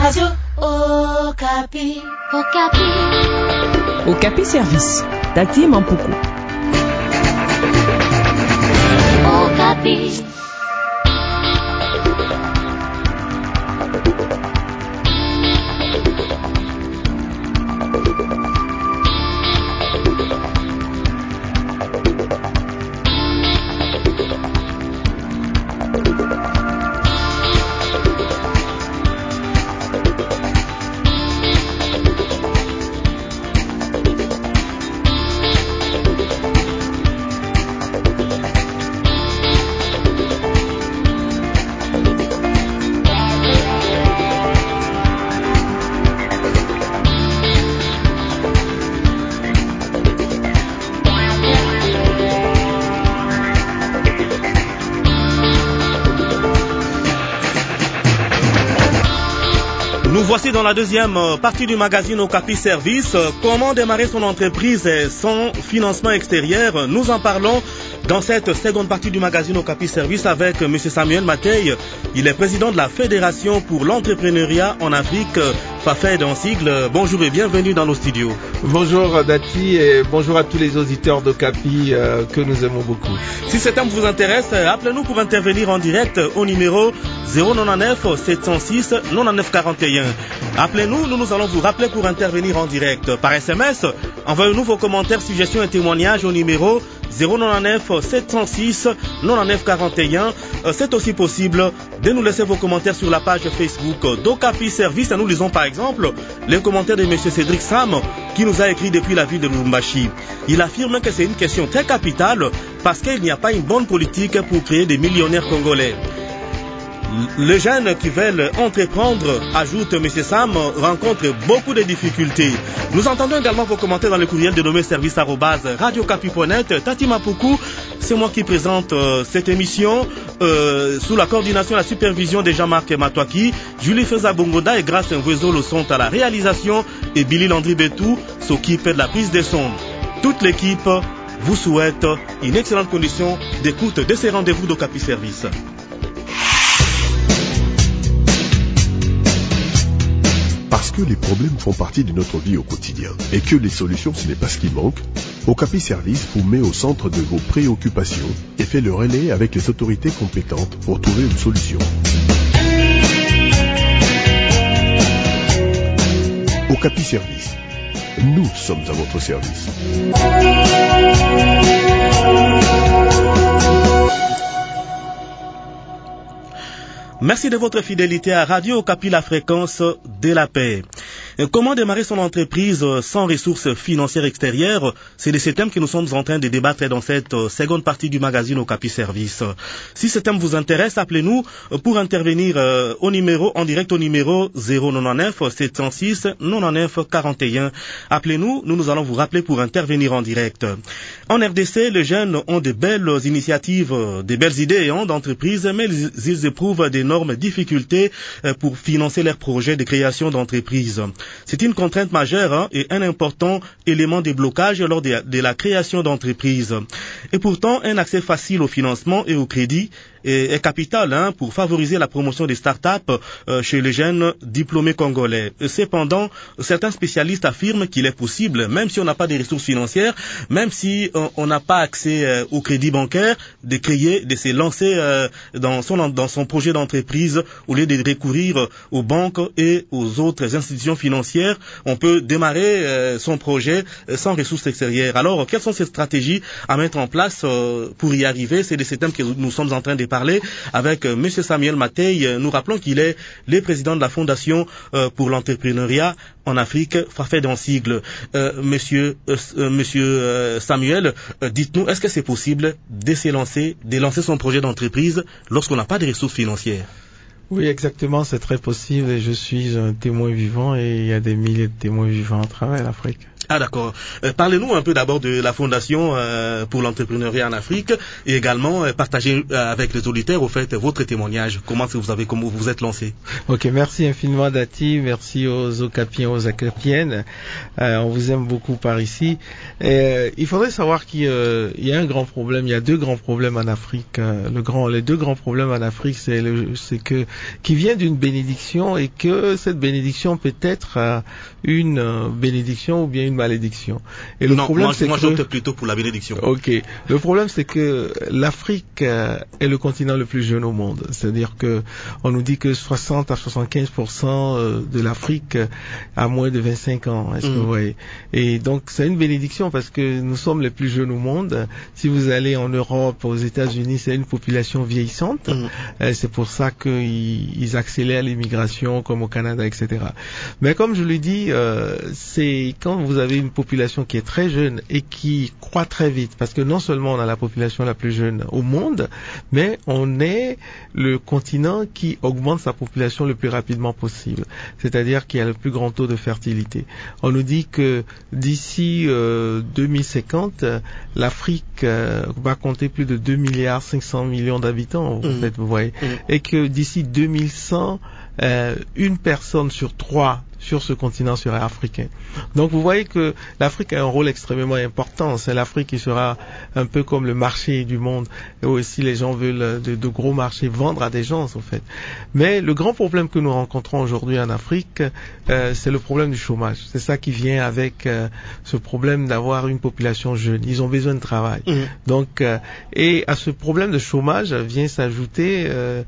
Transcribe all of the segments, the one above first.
Radio Okapi. Okapi. Okapi Service. Tati Mampuku. Okapi. Nous voici dans la deuxième partie du magazine Okapi Service. Comment démarrer son entreprise sans financement extérieur? Nous en parlons dans cette seconde partie du magazine Okapi Service avec M. Samuel Matei. Il est président de la Fédération pour l'entrepreneuriat en Afrique, FAFED en sigle. Bonjour et bienvenue dans nos studios. Bonjour Dati et bonjour à tous les auditeurs d'Okapi que nous aimons beaucoup. Si ce thème vous intéresse, appelez-nous pour intervenir en direct au numéro 099 706 99 41. Appelez-nous, nous allons vous rappeler pour intervenir en direct. Par SMS, envoyez-nous vos commentaires, suggestions et témoignages au numéro 099 706 99 41. C'est aussi possible de nous laisser vos commentaires sur la page Facebook d'Okapi Service. Et nous lisons par exemple les commentaires de M. Cédric Sam qui nous a écrit depuis la ville de Lubumbashi. Il affirme que c'est une question très capitale parce qu'il n'y a pas une bonne politique pour créer des millionnaires congolais. Les jeunes qui veulent entreprendre, ajoute M. Sam, rencontrent beaucoup de difficultés. Nous entendons également vos commentaires dans le courriel dénommé service@radiocapi.net. Tati Mampuku, c'est moi qui présente cette émission sous la coordination et la supervision de Jean-Marc Matouaki. Julie Feza-Bongoda et Grâce Ngwezolo sont à la réalisation et Billy Landry Betou s'occupe de la prise des sons. Toute l'équipe vous souhaite une excellente condition d'écoute de ces rendez-vous d'Okapi Service. Parce que les problèmes font partie de notre vie au quotidien et que les solutions ce n'est pas ce qui manque, Okapi Service vous met au centre de vos préoccupations et fait le relais avec les autorités compétentes pour trouver une solution. Okapi Service, nous sommes à votre service. Merci de votre fidélité à Radio Okapi, la fréquence de la paix. Comment démarrer son entreprise sans ressources financières extérieures? C'est de ces thèmes que nous sommes en train de débattre dans cette seconde partie du magazine Okapi Service. Si ce thème vous intéresse, appelez-nous pour intervenir en direct au numéro 099 706 99 41. Appelez-nous, nous allons vous rappeler pour intervenir en direct. En RDC, les jeunes ont de belles initiatives, de belles idées d'entreprise, mais ils éprouvent d'énormes difficultés pour financer leurs projets de création d'entreprise. C'est une contrainte majeure et un important élément de blocage lors de la création d'entreprises. Et pourtant, un accès facile au financement et au crédit est capital pour favoriser la promotion des start-up chez les jeunes diplômés congolais. Cependant, certains spécialistes affirment qu'il est possible, même si on n'a pas de ressources financières, même si on n'a pas accès au crédit bancaire, de se lancer dans son projet d'entreprise au lieu de recourir aux banques et aux autres institutions financières. On peut démarrer son projet sans ressources extérieures. Alors, quelles sont ces stratégies à mettre en place pour y arriver? C'est de ces thèmes que nous sommes en train de parler avec M. Samuel Matei. Nous rappelons qu'il est le président de la Fondation pour l'entrepreneuriat en Afrique, FAFED en sigle. Monsieur Samuel, dites-nous, est-ce que c'est possible de lancer son projet d'entreprise lorsqu'on n'a pas de ressources financières? Oui, exactement, c'est très possible et je suis un témoin vivant et il y a des milliers de témoins vivants à travers l'Afrique. Ah d'accord. Parlez-nous un peu d'abord de la Fondation pour l'entrepreneuriat en Afrique et également partagez avec les auditeurs au fait votre témoignage. Comment vous vous êtes lancé? Ok, merci infiniment Dati, merci aux Okapiens, aux Akapiennes. On vous aime beaucoup par ici. Il faudrait savoir qu'il y a un grand problème, il y a deux grands problèmes en Afrique. Les deux grands problèmes en Afrique, c'est que qui vient d'une bénédiction et que cette bénédiction peut être une bénédiction ou bien une malédiction. Et le problème, c'est moi j'opte plutôt pour la bénédiction. Ok. Le problème, c'est que l'Afrique est le continent le plus jeune au monde. C'est-à-dire que on nous dit que 60 à 75% de l'Afrique a moins de 25 ans. Est-ce que vous voyez? Et donc, c'est une bénédiction parce que nous sommes les plus jeunes au monde. Si vous allez en Europe, aux États-Unis, c'est une population vieillissante. C'est pour ça qu'ils accélèrent l'immigration, comme au Canada, etc. Mais comme je l'ai dit, c'est quand vous avez une population qui est très jeune et qui croît très vite, parce que non seulement on a la population la plus jeune au monde, mais on est le continent qui augmente sa population le plus rapidement possible. C'est-à-dire qu'il y a le plus grand taux de fertilité. On nous dit que d'ici 2050, l'Afrique va compter plus de 2 milliards 500 millions d'habitants, en fait, vous voyez, et que d'ici 2100, une personne sur 3 sur ce continent sera africain. Donc vous voyez que l'Afrique a un rôle extrêmement important. C'est l'Afrique qui sera un peu comme le marché du monde. Et aussi les gens veulent de gros marchés, vendre à des gens en fait. Mais le grand problème que nous rencontrons aujourd'hui en Afrique, c'est le problème du chômage. C'est ça qui vient avec ce problème d'avoir une population jeune. Ils ont besoin de travail. Donc, et à ce problème de chômage vient s'ajouter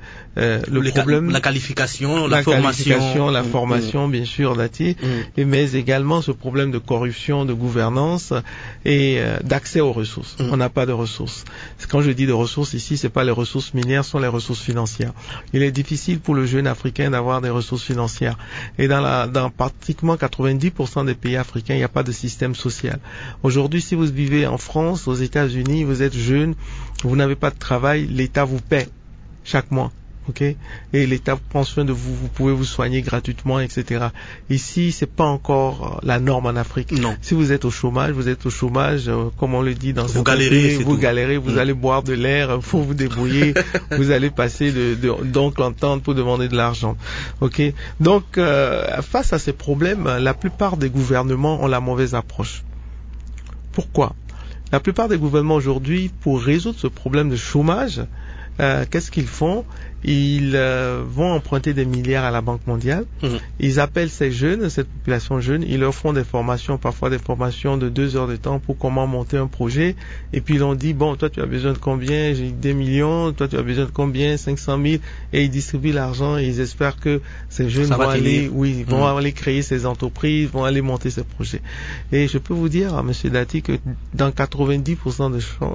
le problème... La qualification, la formation, bien sûr, mais également ce problème de corruption, de gouvernance et d'accès aux ressources. On n'a pas de ressources. Quand je dis de ressources ici, c'est pas les ressources minières, ce sont les ressources financières. Il est difficile pour le jeune africain d'avoir des ressources financières. Et dans pratiquement 90% des pays africains, il n'y a pas de système social. Aujourd'hui, si vous vivez en France, aux États-Unis, vous êtes jeune, vous n'avez pas de travail, l'État vous paie chaque mois. Okay? Et l'État prend soin de vous, vous pouvez vous soigner gratuitement, etc. Ici, c'est pas encore la norme en Afrique. Non. Si vous êtes au chômage, comme on le dit dans vous galérez, vous allez boire de l'air, faut vous débrouiller, vous allez passer d'oncle en tante pour demander de l'argent. Ok? Donc, face à ces problèmes, la plupart des gouvernements ont la mauvaise approche. Pourquoi? La plupart des gouvernements aujourd'hui, pour résoudre ce problème de chômage, qu'est-ce qu'ils font? Ils vont emprunter des milliards à la Banque mondiale. Ils appellent ces jeunes, cette population jeune, ils leur font des formations, parfois des formations de 2 heures de temps pour comment monter un projet. Et puis ils ont dit, bon, toi tu as besoin de combien? J'ai 2 millions, toi tu as besoin de combien? 500 000. Et ils distribuent l'argent et ils espèrent que ces jeunes vont aller créer ces entreprises, vont aller monter ces projets. Et je peux vous dire, monsieur Dati, que dans 90%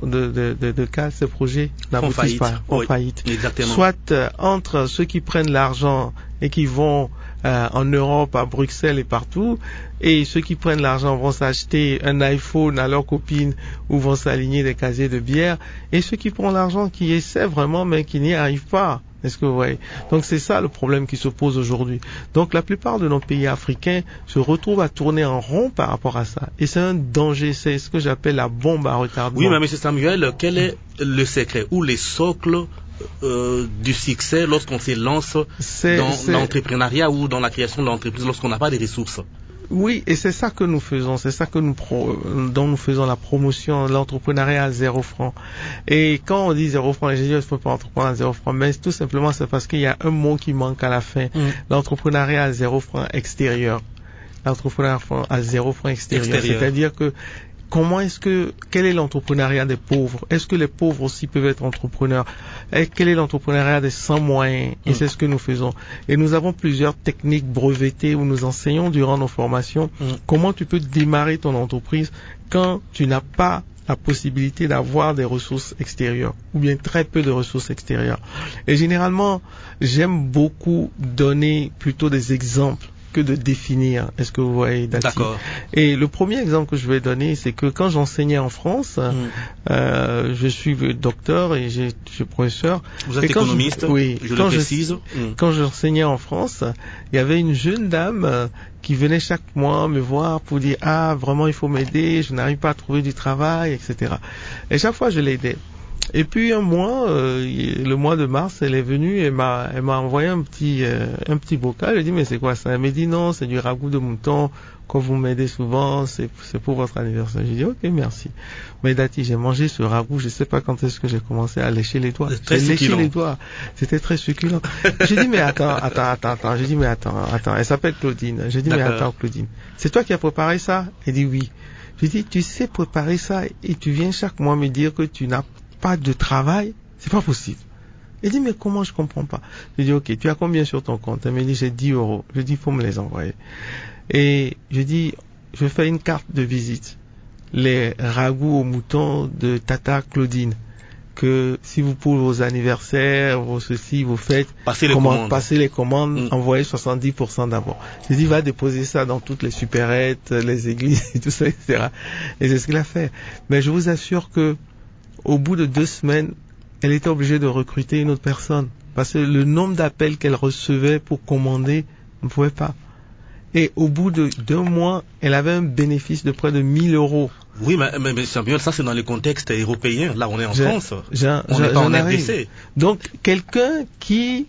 de cas, ces projets n'aboutissent pas, font faillite. Exactement. Soit entre ceux qui prennent l'argent et qui vont en Europe, à Bruxelles et partout, et ceux qui prennent l'argent vont s'acheter un iPhone à leurs copines ou vont s'aligner des casiers de bière, et ceux qui prennent l'argent qui essaient vraiment mais qui n'y arrivent pas. Est-ce que vous voyez? Donc c'est ça le problème qui se pose aujourd'hui. Donc la plupart de nos pays africains se retrouvent à tourner en rond par rapport à ça. Et c'est un danger, c'est ce que j'appelle la bombe à retardement. Oui, mais M. Samuel, quel est le secret ou les socles du succès lorsqu'on se lance dans l'entrepreneuriat ou dans la création de l'entreprise lorsqu'on n'a pas de ressources? Oui, et c'est ça que nous faisons, c'est ça que dont nous faisons la promotion, l'entrepreneuriat à 0 franc. Et quand on dit 0 franc, les gens disent, il ne faut pas entreprendre à 0 franc, mais tout simplement c'est parce qu'il y a un mot qui manque à la fin. L'entrepreneuriat à 0 franc extérieur. L'entrepreneuriat à 0 franc extérieur. C'est-à-dire que quel est l'entrepreneuriat des pauvres? Est-ce que les pauvres aussi peuvent être entrepreneurs? Et quel est l'entrepreneuriat des sans moyens? Et c'est ce que nous faisons. Et nous avons plusieurs techniques brevetées où nous enseignons durant nos formations comment tu peux démarrer ton entreprise quand tu n'as pas la possibilité d'avoir des ressources extérieures ou bien très peu de ressources extérieures. Et généralement, j'aime beaucoup donner plutôt des exemples que de définir. Est-ce que vous voyez, Dati? D'accord. Et le premier exemple que je vais donner, c'est que quand j'enseignais en France, je suis docteur et je suis professeur. Vous êtes économiste, oui, je le précise. Quand j'enseignais en France, il y avait une jeune dame qui venait chaque mois me voir pour dire vraiment il faut m'aider, je n'arrive pas à trouver du travail, etc. Et chaque fois je l'aidais. Et puis un mois, le mois de mars, elle est venue et elle m'a envoyé un petit bocal. J'ai dit mais c'est quoi ça? Elle m'a dit non, c'est du ragoût de mouton. Quand vous m'aidez souvent, c'est pour votre anniversaire. J'ai dit ok, merci. Mais Dati, j'ai mangé ce ragoût, je sais pas quand est-ce que j'ai commencé à lécher les doigts. J'ai léché les doigts. C'était très succulent. J'ai dit mais attends. J'ai dit mais attends. Elle s'appelle Claudine. J'ai dit mais attends Claudine, c'est toi qui as préparé ça? Elle dit oui. J'ai dit tu sais préparer ça et tu viens chaque mois me dire que tu n'as pas de travail? C'est pas possible. Elle dit mais comment, je comprends pas. J'ai dit ok, tu as combien sur ton compte? Elle m'a dit j'ai 10 €. Je dis il faut me les envoyer. Et je dis, je fais une carte de visite. Les ragoûts au mouton de Tata Claudine. Que si vous pour vos anniversaires, vos ceci, vos fêtes, passez les commandes, envoyez 70% d'abord. Je dis, va déposer ça dans toutes les supérettes, les églises et tout ça, etc. Et c'est ce qu'il a fait. Mais je vous assure que, au bout de 2 semaines, elle était obligée de recruter une autre personne. Parce que le nombre d'appels qu'elle recevait pour commander, ne pouvait pas. Et au bout de 2 mois, elle avait un bénéfice de près de 1 000 €. Oui, mais Samuel, ça c'est dans les contextes européens. Là, on est en France. On n'est pas en RDC. Donc, quelqu'un qui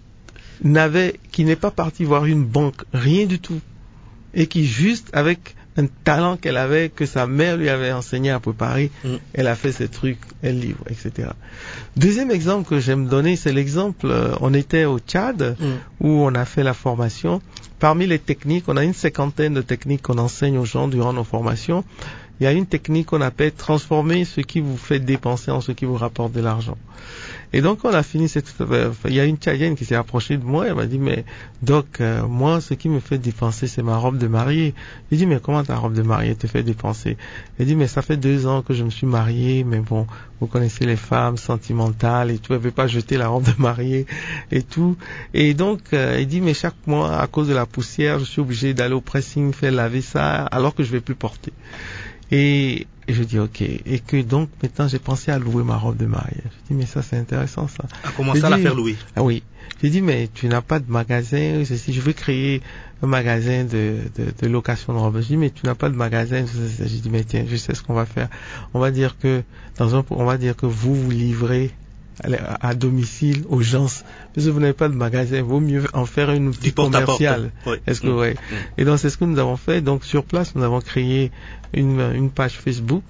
n'est pas parti voir une banque, rien du tout, et qui juste avec un talent qu'elle avait, que sa mère lui avait enseigné à préparer, elle a fait ces trucs, elle livre, etc. Deuxième exemple que j'aime donner, c'est l'exemple, on était au Tchad, où on a fait la formation. Parmi les techniques, on a une 50aine de techniques qu'on enseigne aux gens durant nos formations. Il y a une technique qu'on appelle transformer ce qui vous fait dépenser en ce qui vous rapporte de l'argent. Et donc on a fini il y a une Tchadienne qui s'est approchée de moi et elle m'a dit mais Doc, moi ce qui me fait dépenser c'est ma robe de mariée. J'ai dit mais comment ta robe de mariée te fait dépenser? Elle dit mais ça fait 2 ans que je me suis mariée, mais bon, vous connaissez les femmes sentimentales et tout, elle veut pas jeter la robe de mariée et tout. Et donc elle dit mais chaque mois à cause de la poussière je suis obligé d'aller au pressing faire laver ça alors que je vais plus porter. Et je dis ok, et que donc maintenant j'ai pensé à louer ma robe de mariée. Je dis mais ça c'est intéressant ça. À commencer à la faire louer. Ah oui. J'ai dit mais tu n'as pas de magasin, si je veux créer un magasin de location de robes. Je dis mais tu n'as pas de magasin. J'ai dit mais tiens, je sais ce qu'on va faire. On va dire que vous livrez à domicile aux gens, parce que vous n'avez pas de magasin, il vaut mieux en faire une outil commercial. Oui. Est-ce que ouais. Et donc c'est ce que nous avons fait. Donc sur place nous avons créé une page Facebook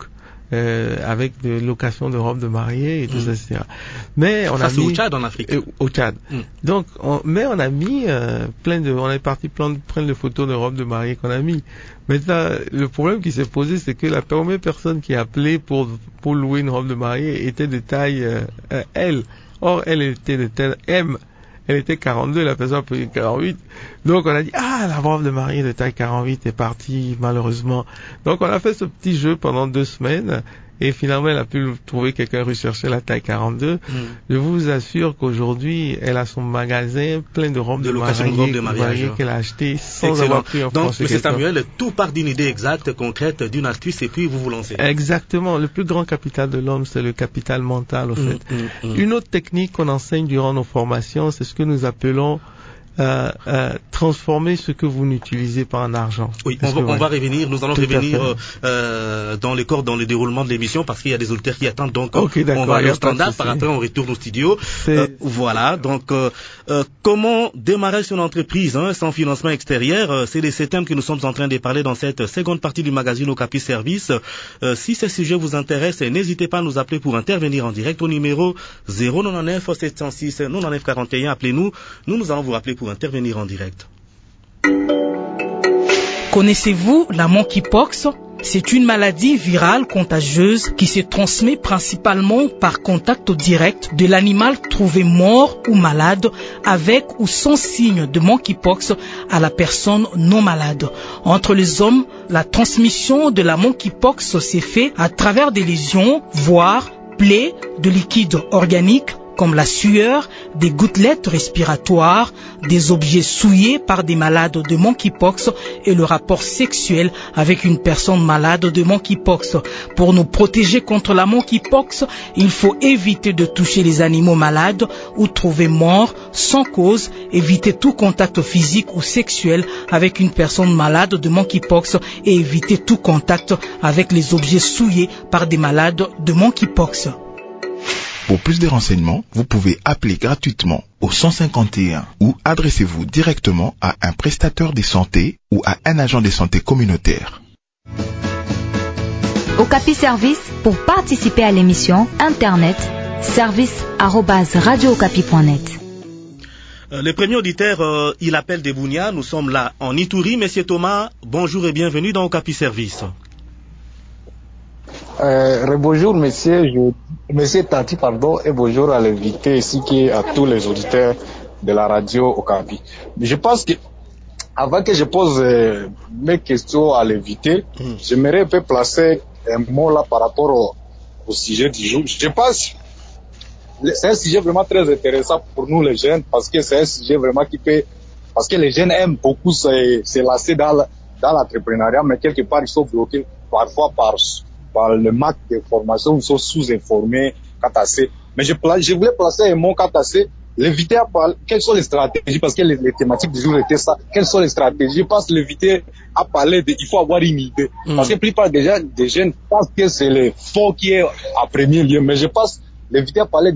avec de location de robes de mariée et tout ça, etc. Mais on c'est au Tchad en Afrique. Au Tchad. Donc on a mis on est parti prendre de photos de robes de mariée qu'on a mis. Maintenant, le problème qui s'est posé, c'est que la première personne qui a appelé pour louer une robe de mariée était de taille L. Or, elle était de taille M. Elle était 42, la personne a payé 48. Donc, on a dit, la robe de mariée de taille 48 est partie, malheureusement. Donc, on a fait ce petit jeu pendant 2 semaines. Et finalement, elle a pu trouver quelqu'un rechercher la taille 42. Je vous assure qu'aujourd'hui, elle a son magasin plein de robes de mariée qu'elle a achetées sans avoir pris un franc. Donc, M. Samuel, tout part d'une idée exacte, concrète, d'une astuce, et puis vous vous lancez. Exactement. Le plus grand capital de l'homme, c'est le capital mental, au fait. Une autre technique qu'on enseigne durant nos formations, c'est ce que nous appelons transformer ce que vous n'utilisez pas en argent. Oui, on va revenir, nous allons revenir dans le déroulement de l'émission parce qu'il y a des auditeurs qui attendent, donc on va aller au standard, par après on retourne au studio. Voilà, donc comment démarrer son entreprise sans financement extérieur, c'est de ces thèmes que nous sommes en train de parler dans cette seconde partie du magazine Okapi Service. Si ces sujets vous intéressent, n'hésitez pas à nous appeler pour intervenir en direct au numéro 099 706 99 41. Appelez-nous, nous allons vous rappeler pour intervenir en direct. Connaissez-vous la monkeypox? C'est une maladie virale contagieuse qui se transmet principalement par contact direct de l'animal trouvé mort ou malade avec ou sans signe de monkeypox à la personne non malade. Entre les hommes, la transmission de la monkeypox s'est faite à travers des lésions, voire plaies de liquide organique comme la sueur, des gouttelettes respiratoires, des objets souillés par des malades de monkeypox et le rapport sexuel avec une personne malade de monkeypox. Pour nous protéger contre la monkeypox, il faut éviter de toucher les animaux malades ou trouver morts sans cause, éviter tout contact physique ou sexuel avec une personne malade de monkeypox et éviter tout contact avec les objets souillés par des malades de monkeypox. Pour plus de renseignements, vous pouvez appeler gratuitement au 151 ou adressez-vous directement à un prestataire de santé ou à un agent de santé communautaire. Okapi Service, pour participer à l'émission, internet, service@radiookapi.net. Le premier auditeur, il appelle de Bunia. Nous sommes là en Ituri. Monsieur Thomas, bonjour et bienvenue dans Okapi Service. Bonjour monsieur Tati, pardon, et bonjour à l'invité ainsi qu'à tous les auditeurs de la radio Okapi. Je pense que avant que je pose mes questions à l'invité, j'aimerais un peu placer un mot là par rapport au sujet du jour. Je pense que c'est un sujet vraiment très intéressant pour nous les jeunes parce que c'est un sujet vraiment parce que les jeunes aiment beaucoup se lancer dans l'entrepreneuriat, mais quelque part ils sont bloqués parfois par le manque d'informations, ils sont sous-informés, Katassé. Mais je voulais placer un mot Katassé, l'invité à parler, quelles sont les stratégies, parce que les thématiques du jour étaient ça, quelles sont les stratégies. Je pense que l'invité a parlé il faut avoir une idée. Parce que la plupart des jeunes pensent que c'est le fond qui est en premier lieu, mais je pense que l'invité a parlé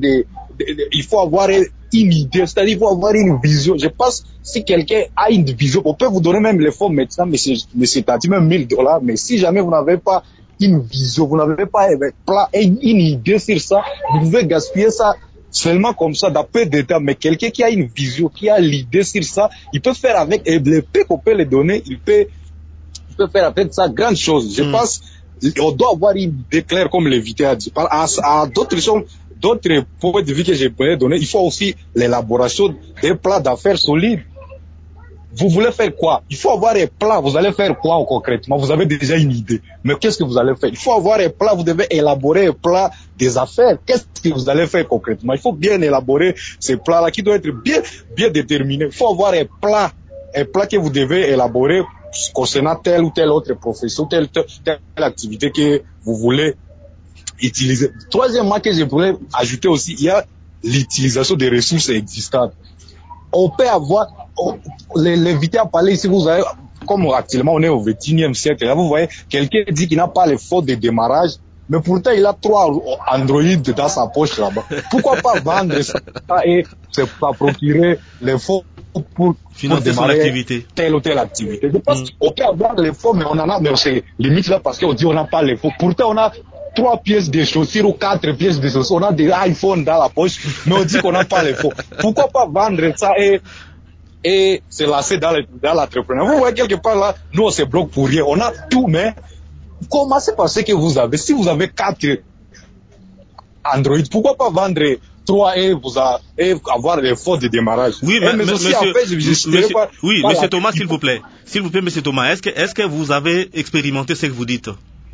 il faut avoir une idée, c'est-à-dire il faut avoir une vision. Je pense que si quelqu'un a une vision, on peut vous donner même les fonds maintenant, monsieur Tati, même $1000, mais si jamais vous n'avez pas une vision, vous n'avez pas une idée sur ça, vous pouvez gaspiller ça seulement comme ça, d'après des temps. Mais quelqu'un qui a une vision, qui a l'idée sur ça, il peut faire avec, et le peu qu'on peut le donner, il peut faire avec ça grande chose. Je pense qu'on doit avoir une idée claire, comme l'invité a dit. À d'autres choses, d'autres points de vue que je pourrais donner, il faut aussi l'élaboration d'un plan d'affaires solide. Vous voulez faire quoi? Il faut avoir un plan. Vous allez faire quoi concrètement? Vous avez déjà une idée. Mais qu'est-ce que vous allez faire? Il faut avoir un plan. Vous devez élaborer un plan des affaires. Qu'est-ce que vous allez faire concrètement? Il faut bien élaborer ce plan-là qui doit être bien déterminé. Il faut avoir un plan que vous devez élaborer concernant telle ou telle autre profession, telle activité que vous voulez utiliser. Troisièmement, que je pourrais ajouter aussi, il y a l'utilisation des ressources existantes. On peut avoir, l'invité à parler ici, vous avez, comme actuellement on est au XXIe siècle, là vous voyez, quelqu'un dit qu'il n'a pas les fonds de démarrage, mais pourtant il a 3 Android dans sa poche là-bas. Pourquoi pas vendre ça et se procurer les fonds pour démarrer telle ou telle activité? Je pense qu'on peut avoir les fonds, mais on en a, mais c'est limite là parce qu'on dit on n'a pas les fonds. Pourtant on a 3 pièces de chaussures ou 4 pièces de chaussures. On a des iPhones dans la poche, mais on dit qu'on n'a pas les fonds. Pourquoi pas vendre ça et se lancer dans l'entrepreneuriat? Vous voyez quelque part là, nous on se bloque pour rien. On a tout, mais commencez par ce que vous avez. Si vous avez 4 Android, pourquoi pas vendre 3 et avoir les fonds de démarrage? Oui, mais monsieur Thomas, s'il vous plaît, monsieur Thomas, est-ce que vous avez expérimenté ce que vous dites?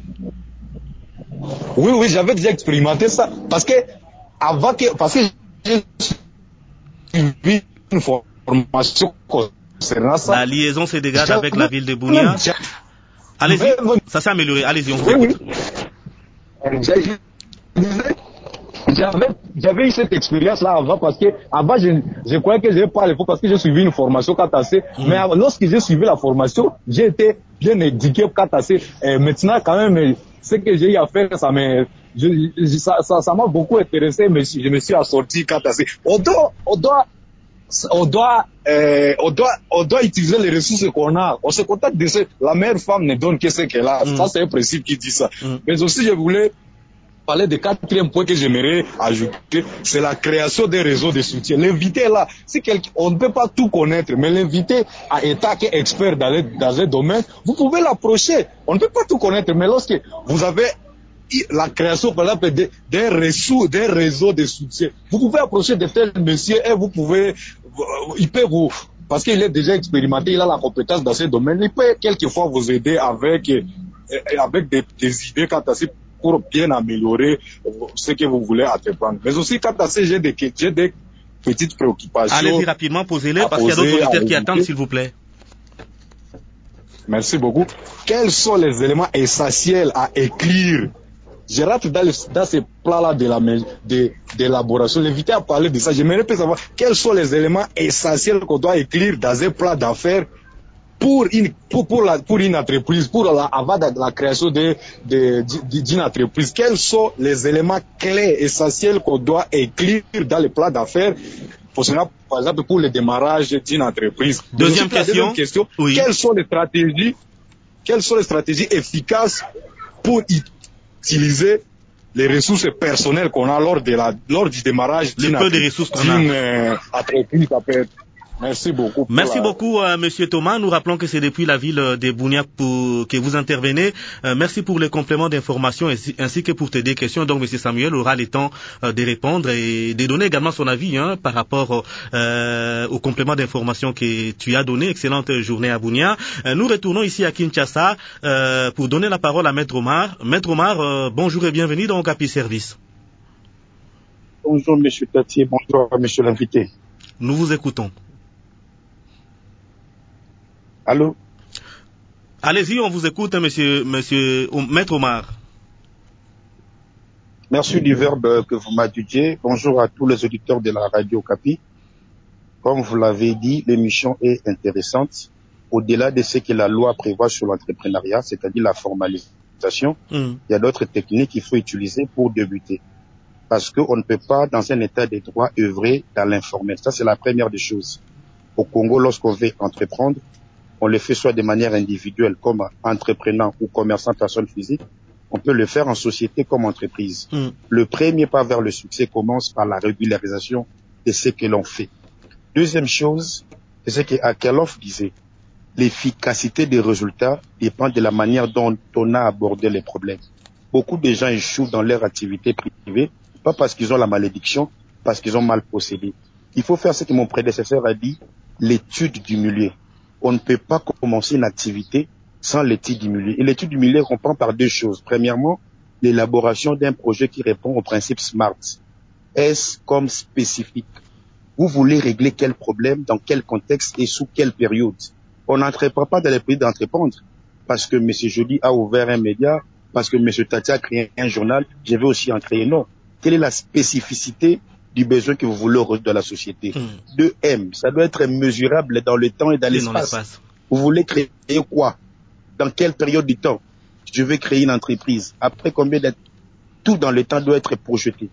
Oui, j'avais déjà expérimenté ça. Parce que j'ai suivi une formation concernant ça. La liaison se dégage avec la ville de Bunia. Allez-y, ça s'est amélioré. Allez-y, on vous écoute. J'avais eu cette expérience-là avant parce que avant je croyais que je n'avais pas les fonds parce que j'ai suivi une formation Katassé. Mais lorsque j'ai suivi la formation, j'ai été bien éduqué Katassé. Et maintenant, quand même, ce que j'ai eu à faire, ça m'a beaucoup intéressé, mais je me suis assorti Katassé. On doit utiliser les ressources qu'on a. On se contente de la meilleure femme ne donne que ce qu'elle a. Ça, c'est un principe qui dit ça. Mais aussi, je voulais parler de 4e point que j'aimerais ajouter, c'est la création des réseaux de soutien. L'invité là, on ne peut pas tout connaître, mais l'invité à état qui est expert dans un domaine, vous pouvez l'approcher. On ne peut pas tout connaître, mais lorsque vous avez la création, par exemple, des réseaux de soutien, vous pouvez approcher de tels messieurs et il peut vous, parce qu'il est déjà expérimenté, il a la compétence dans ce domaine, il peut quelquefois vous aider avec des idées quant à pour bien améliorer ce que vous voulez entreprendre. Mais aussi, quand j'ai des petites préoccupations. Allez-y rapidement, posez-les, parce qu'il y a d'autres auditeurs qui attendent, s'il vous plaît. Merci beaucoup. Quels sont les éléments essentiels à écrire? Je rentre dans ces plans-là d'élaboration. L'invité a parlé de ça. J'aimerais savoir quels sont les éléments essentiels qu'on doit écrire dans un plan d'affaires pour une entreprise, avant la création d'une entreprise. Quels sont les éléments clés, essentiels qu'on doit écrire dans le plan d'affaires, par exemple pour le démarrage d'une entreprise? Deuxième question. Oui. Quelles sont les stratégies efficaces pour utiliser les ressources personnelles qu'on a lors du démarrage d'une entreprise? Merci beaucoup. Merci beaucoup, Monsieur Thomas. Nous rappelons que c'est depuis la ville de Bunia que vous intervenez. Merci pour les compléments d'information ainsi que pour tes deux questions. Donc, Monsieur Samuel aura le temps de répondre et de donner également son avis par rapport aux compléments d'information que tu as donné. Excellente journée à Bunia. Nous retournons ici à Kinshasa pour donner la parole à Maître Omar. Maître Omar, bonjour et bienvenue dans Okapi Service. Bonjour, Monsieur Tati. Bonjour, Monsieur l'invité. Nous vous écoutons. Allô? Allez-y, on vous écoute, monsieur Maître Omar. Merci du verbe que vous m'adjudiez. Bonjour à tous les auditeurs de la radio Okapi. Comme vous l'avez dit, l'émission est intéressante. Au-delà de ce que la loi prévoit sur l'entrepreneuriat, c'est-à-dire la formalisation, il y a d'autres techniques qu'il faut utiliser pour débuter. Parce qu'on ne peut pas, dans un état de droit, œuvrer dans l'informel. Ça, c'est la première des choses. Au Congo, lorsqu'on veut entreprendre, on le fait soit de manière individuelle comme entrepreneur ou commerçant personne physique, on peut le faire en société comme entreprise. Le premier pas vers le succès commence par la régularisation de ce que l'on fait. Deuxième chose, c'est ce que Akerlof disait. L'efficacité des résultats dépend de la manière dont on a abordé les problèmes. Beaucoup de gens échouent dans leur activité privée, pas parce qu'ils ont la malédiction, parce qu'ils ont mal procédé. Il faut faire ce que mon prédécesseur a dit, l'étude du milieu. On ne peut pas commencer une activité sans l'étude du milieu. Et l'étude du milieu comprend par deux choses. Premièrement, l'élaboration d'un projet qui répond au principe SMART. S comme spécifique. Vous voulez régler quel problème, dans quel contexte et sous quelle période. On n'entreprend pas dans les pays d'entreprendre parce que M. Jody a ouvert un média, parce que M. Tati a créé un journal, je vais aussi en créer. Non. Quelle est la spécificité du besoin que vous voulez résoudre dans la société? 2M, ça doit être mesurable dans le temps et dans l'espace. Vous voulez créer quoi? Dans quelle période du temps? Je veux créer une entreprise. Après combien d'années? Tout dans le temps doit être projeté.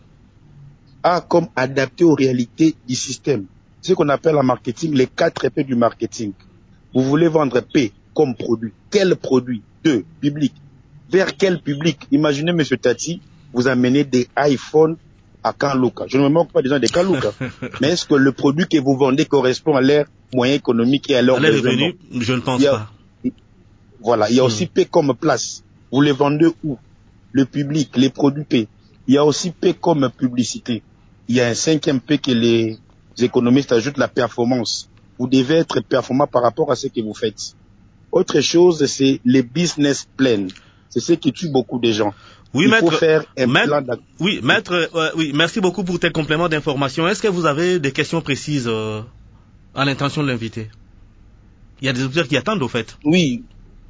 A comme adapté aux réalités du système. Ce qu'on appelle en marketing les 4 P du marketing. Vous voulez vendre P comme produit. Quel produit? 2, public. Vers quel public? Imaginez, M. Tati, vous amenez des iPhones à Kanlouka. Je ne me moque pas des gens de Kanlouka. Mais est-ce que le produit que vous vendez correspond à leur moyen économique et à leur revenu? Je ne pense pas. Voilà. Il y a aussi P comme place. Vous les vendez où? Le public, les produits P. Il y a aussi P comme publicité. Il y a un 5e P que les économistes ajoutent, la performance. Vous devez être performant par rapport à ce que vous faites. Autre chose, c'est les business plans. C'est ce qui tue beaucoup de gens. Oui, Il maître, faut faire un plan oui, maître, oui, merci beaucoup pour tes compléments d'information. Est-ce que vous avez des questions précises à l'intention de l'invité? Il y a des auditeurs qui attendent, au fait. Oui.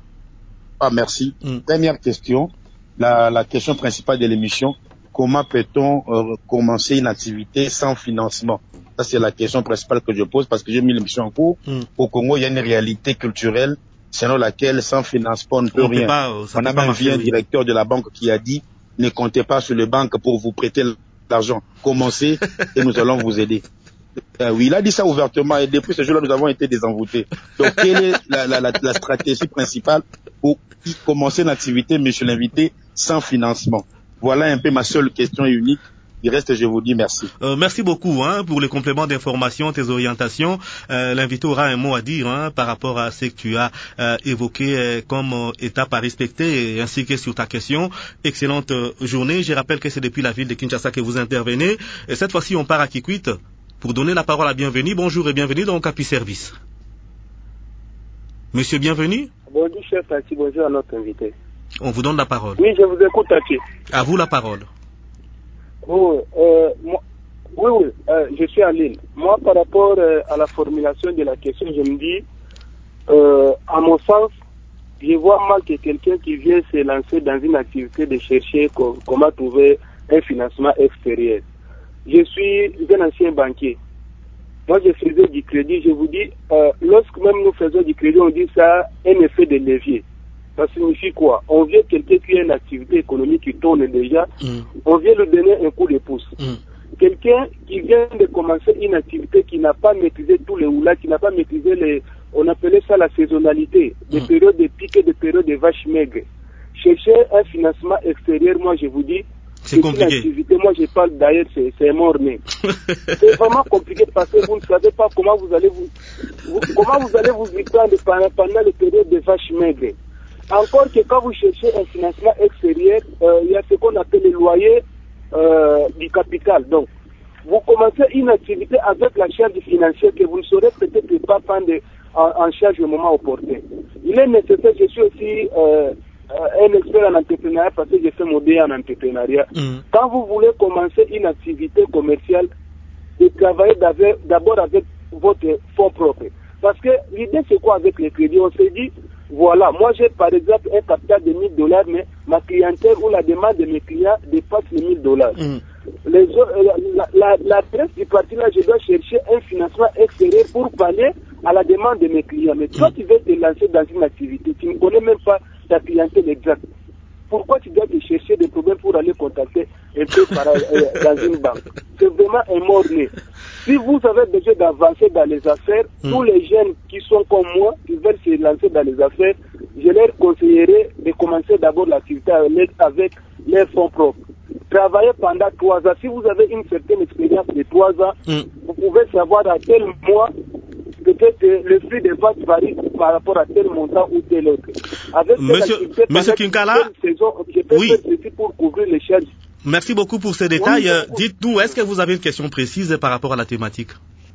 Ah, merci. Première question, la question principale de l'émission. Comment peut-on commencer une activité sans financement? Ça, c'est la question principale que je pose parce que j'ai mis l'émission en cours. Au Congo, il y a une réalité culturelle selon laquelle sans financement on ne peut rien. On a même vu un directeur de la banque qui a dit ne comptez pas sur les banques pour vous prêter l'argent. Commencez et nous allons vous aider. Oui, il a dit ça ouvertement et depuis ce jour-là, nous avons été désenvoûtés. Donc, quelle est la stratégie principale pour commencer une activité, monsieur l'invité, sans financement? Voilà un peu ma seule question unique. Du reste, je vous dis merci. Merci beaucoup pour les compléments d'information, tes orientations. L'invité aura un mot à dire par rapport à ce que tu as évoqué comme étape à respecter ainsi que sur ta question. Excellente journée. Je rappelle que c'est depuis la ville de Kinshasa que vous intervenez. Et cette fois-ci, on part à Kikwit pour donner la parole à Bienvenue. Bonjour et bienvenue dans Okapi Service. Monsieur Bienvenue. Bonjour, cher Tati. Bonjour à notre invité. On vous donne la parole. Oui, je vous écoute, Tati. À vous la parole. Je suis en ligne. Moi, par rapport à la formulation de la question, je me dis, à mon sens, je vois mal que quelqu'un qui vient se lancer dans une activité de chercher comment trouver un financement extérieur. Je suis un ancien banquier. Moi, je faisais du crédit. Je vous dis, lorsque même nous faisons du crédit, on dit ça un effet de levier. Ça signifie quoi? On vient quelqu'un qui a une activité économique qui tourne déjà, on vient lui donner un coup de pouce. Quelqu'un qui vient de commencer une activité qui n'a pas maîtrisé tous les oulats, qui n'a pas maîtrisé on appelait ça la saisonnalité, des périodes de pique et des périodes de vaches maigres. Chercher un financement extérieur, moi je vous dis, c'est compliqué. Une activité, moi je parle d'ailleurs, c'est mort-né. C'est vraiment compliqué parce que vous ne savez pas comment vous allez vous y prendre pendant les périodes de vaches maigres. Encore que quand vous cherchez un financement extérieur, il y a ce qu'on appelle le loyer du capital. Donc, vous commencez une activité avec la charge financière que vous ne saurez peut-être pas prendre en charge au moment opportun. Il est nécessaire, je suis aussi un expert en entrepreneuriat parce que j'ai fait mon DA en entrepreneuriat. Quand vous voulez commencer une activité commerciale, de travailler d'abord avec votre fonds propre. Parce que l'idée c'est quoi avec les crédits? On s'est dit, voilà, moi j'ai par exemple un capital de $1000, mais ma clientèle ou la demande de mes clients dépasse les $1000. La presse du parti là, je dois chercher un financement extérieur pour pallier à la demande de mes clients. Mais toi, tu veux te lancer dans une activité, tu ne connais même pas ta clientèle exacte. Pourquoi tu dois te chercher des problèmes pour aller contacter un peu dans une banque? C'est vraiment un mort-né. Si vous avez besoin d'avancer dans les affaires, tous les jeunes qui sont comme moi, qui veulent se lancer dans les affaires, je leur conseillerais de commencer d'abord l'activité avec leurs fonds propres. Travaillez pendant 3 ans. Si vous avez une certaine expérience de 3 ans, vous pouvez savoir à tel mois, peut-être le prix des ventes varie par rapport à tel montant ou tel autre. Avec Monsieur Kinkala, je peux faire ceci pour couvrir les charges. Merci beaucoup pour ces détails. Dites-nous, est-ce que vous avez une question précise par rapport à la thématique?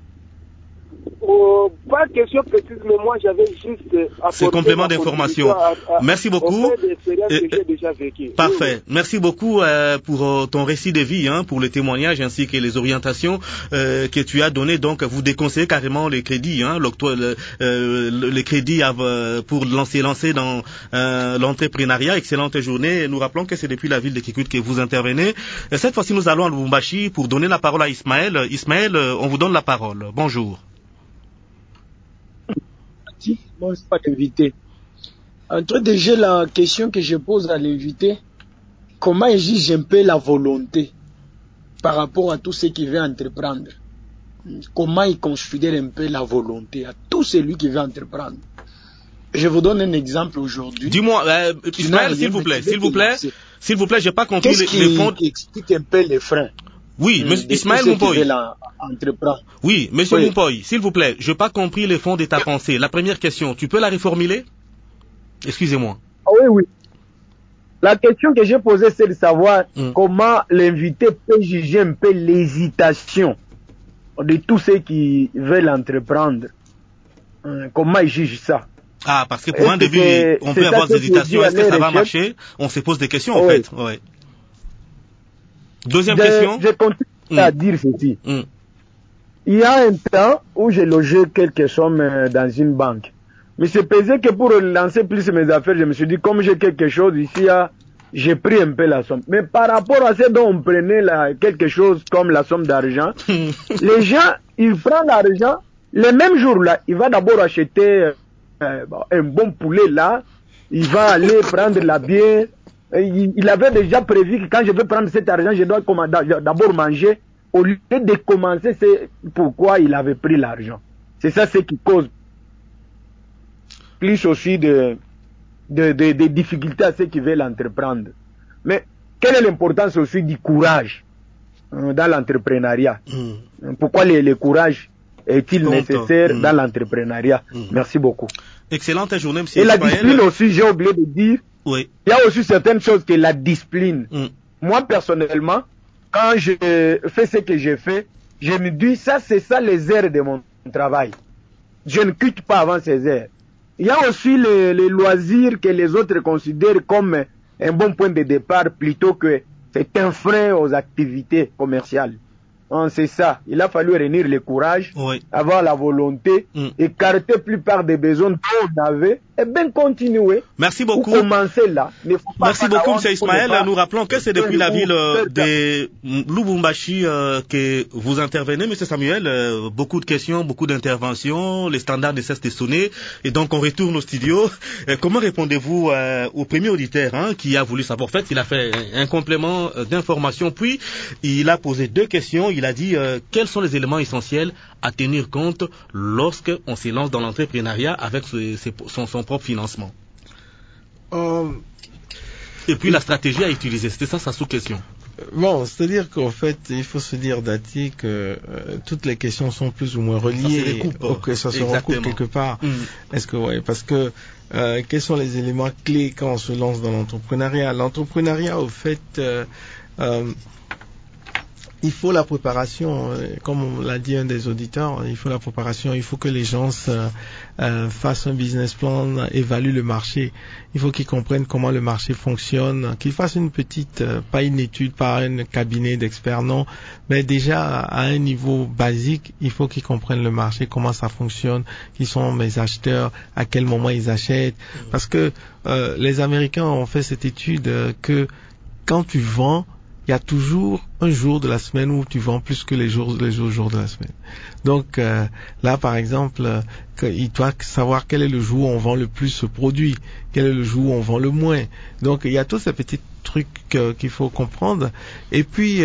Pas de question précise, mais moi j'avais juste ce complément d'information. Merci beaucoup. Parfait. Oui. Merci beaucoup pour ton récit de vie, pour le témoignage ainsi que les orientations que tu as données. Donc, vous déconseillez carrément les crédits, les crédits pour lancer dans l'entrepreneuriat. Excellente journée. Nous rappelons que c'est depuis la ville de Kikwit que vous intervenez. Cette fois-ci, nous allons à Lubumbashi pour donner la parole à Ismaël. Ismaël, on vous donne la parole. Bonjour. Bon, c'est pas l'invité. Entre déjà la question que je pose à l'invité, comment il juge un peu la volonté par rapport à tout ce qu'il veut entreprendre? Comment il considère un peu la volonté à tout celui qui veut entreprendre? Je vous donne un exemple aujourd'hui. Dis-moi, Ismaël, s'il vous plaît, j'ai pas compris les fonds. Explique un peu les freins. Oui, monsieur Ismaël Moupoy. Oui, monsieur Moupoy, s'il vous plaît, je n'ai pas compris les fonds de ta pensée. La première question, tu peux la reformuler? Excusez-moi. Oui. La question que j'ai posée, c'est de savoir comment l'invité peut juger un peu l'hésitation de tous ceux qui veulent entreprendre. Comment il juge ça? Ah, parce que pour un début, on peut avoir des hésitations. Est-ce que ça va marcher? On se pose des questions, en fait. Ouais. Deuxième question. Je continue à dire ceci. Il y a un temps où j'ai logé quelques sommes dans une banque. Mais c'est pesé que pour lancer plus mes affaires, je me suis dit, comme j'ai quelque chose ici, j'ai pris un peu la somme. Mais par rapport à ce dont on prenait quelque chose comme la somme d'argent, les gens, ils prennent l'argent, le même jour-là, il va d'abord acheter un bon poulet là, il va aller prendre la bière. Il avait déjà prévu que quand je veux prendre cet argent, je dois d'abord manger. Au lieu de commencer, c'est pourquoi il avait pris l'argent. C'est ça ce qui cause plus aussi de difficultés à ceux qui veulent entreprendre. Mais quelle est l'importance aussi du courage dans l'entrepreneuriat? Pourquoi le courage est-il nécessaire dans l'entrepreneuriat? Merci beaucoup. Excellente journée, monsieur Ismaël. Et la discipline aussi, j'ai oublié de dire, il y a aussi certaines choses que la discipline. Moi, personnellement, quand je fais ce que j'ai fait, je me dis, ça, c'est ça les heures de mon travail. Je ne quitte pas avant ces heures. Il y a aussi les loisirs que les autres considèrent comme un bon point de départ plutôt que c'est un frein aux activités commerciales. C'est ça. Il a fallu réunir le courage, avoir la volonté, écarter plupart des besoins qu'on avait et bien continuer. Merci beaucoup. Commencer là. Merci beaucoup, M. Ismaël. Nous rappelons que c'est depuis la ville de Lubumbashi que vous intervenez, M. Samuel. Beaucoup de questions, beaucoup d'interventions, les standards ne cessent de sonner et donc on retourne au studio. Comment répondez-vous au premier auditeur qui a voulu savoir? En fait, il a fait un complément d'information, puis il a posé deux questions. Il a dit quels sont les éléments essentiels à tenir compte lorsque on se lance dans l'entrepreneuriat avec son propre financement. Et puis la stratégie à utiliser, c'était ça sa sous-question. Bon, c'est-à-dire qu'en fait, il faut se dire, Dati, que toutes les questions sont plus ou moins reliées, ou que ça se recoupe quelque part. Est-ce que parce que quels sont les éléments clés quand on se lance dans l'entrepreneuriat? L'entrepreneuriat, au fait, il faut la préparation, comme on l'a dit un des auditeurs, il faut la préparation, il faut que les gens fassent un business plan, évaluent le marché, il faut qu'ils comprennent comment le marché fonctionne, qu'ils fassent une petite, pas une étude, pas un cabinet d'experts, non, mais déjà à un niveau basique, il faut qu'ils comprennent le marché, comment ça fonctionne, qui sont mes acheteurs, à quel moment ils achètent, parce que les Américains ont fait cette étude que quand tu vends, il y a toujours un jour de la semaine où tu vends plus que les jours de la semaine. Donc là, par exemple, il doit savoir quel est le jour où on vend le plus ce produit, quel est le jour où on vend le moins. Donc il y a tous ces petits trucs qu'il faut comprendre. Et puis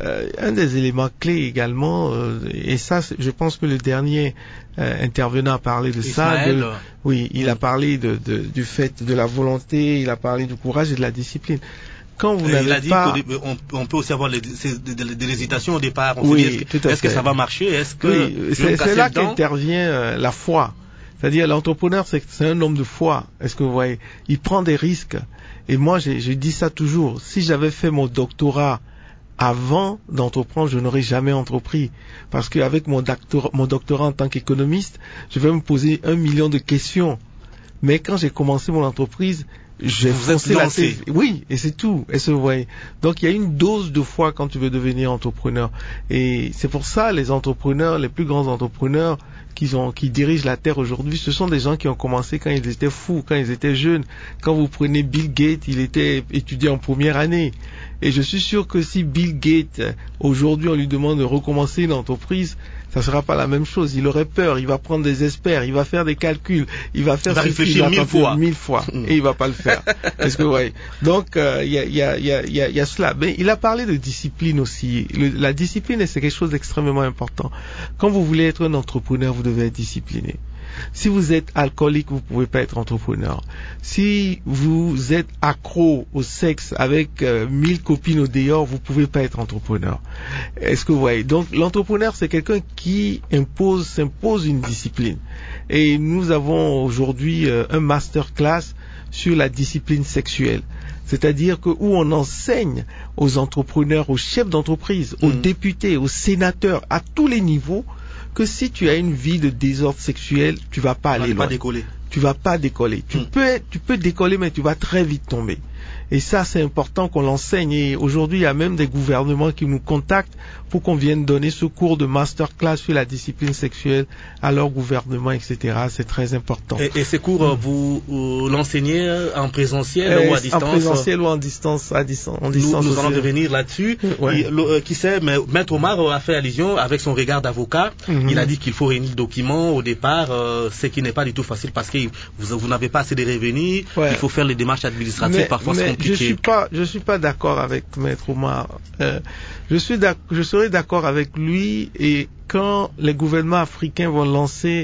un des éléments clés également, et ça, je pense que le dernier intervenant a parlé de Ismaël. ça. Il a parlé du fait de la volonté, il a parlé du courage et de la discipline. Quand vous n'avez pas... on peut aussi avoir de l'hésitation au départ. On se dit, est-ce que ça va marcher? Est-ce que c'est là qu'intervient la foi. C'est-à-dire l'entrepreneur, c'est un homme de foi. Est-ce que vous voyez? Il prend des risques. Et moi, j'ai dit ça toujours. Si j'avais fait mon doctorat avant d'entreprendre, je n'aurais jamais entrepris. Parce qu'avec mon doctorat en tant qu'économiste, je vais me poser 1 million de questions. Mais quand j'ai commencé mon entreprise, j'ai foncé la tête. Oui, et c'est tout. Et vous voyez. Donc il y a une dose de foi quand tu veux devenir entrepreneur. Et c'est pour ça les entrepreneurs, les plus grands entrepreneurs qui dirigent la Terre aujourd'hui, ce sont des gens qui ont commencé quand ils étaient fous, quand ils étaient jeunes. Quand vous prenez Bill Gates, il était étudiant en première année. Et je suis sûr que si Bill Gates, aujourd'hui, on lui demande de recommencer une entreprise, ça sera pas la même chose. Il aurait peur, il va prendre des experts, il va faire des calculs, il va faire réfléchir 1000 fois et il va pas le faire. Est-ce que vous voyez? Donc il y a cela. Mais il a parlé de discipline aussi. La discipline, c'est quelque chose d'extrêmement important. Quand vous voulez être un entrepreneur, vous devez être discipliné. Si vous êtes alcoolique, vous pouvez pas être entrepreneur. Si vous êtes accro au sexe avec 1000 copines au dehors, vous pouvez pas être entrepreneur. Est-ce que vous voyez? Donc l'entrepreneur, c'est quelqu'un qui s'impose une discipline. Et nous avons aujourd'hui un masterclass sur la discipline sexuelle. C'est-à-dire que où on enseigne aux entrepreneurs, aux chefs d'entreprise, aux députés, aux sénateurs, à tous les niveaux, que si tu as une vie de désordre sexuel, tu vas pas aller loin. Tu vas pas décoller. Tu peux décoller, mais tu vas très vite tomber. Et ça, c'est important qu'on l'enseigne. Et aujourd'hui, il y a même des gouvernements qui nous contactent pour qu'on vienne donner ce cours de masterclass sur la discipline sexuelle à leur gouvernement, etc. C'est très important. Et ces cours, vous l'enseignez en présentiel ou à distance? En présentiel ou en distance, Nous allons revenir là-dessus. Qui sait, mais Maître Omar a fait allusion avec son regard d'avocat. Il a dit qu'il faut réunir le document au départ, ce qui n'est pas du tout facile parce que vous n'avez pas assez de revenus. Il faut faire les démarches administratives. Parfois, c'est compliqué. Je suis pas d'accord avec Maître Omar. Je serai d'accord avec lui, et quand les gouvernements africains vont lancer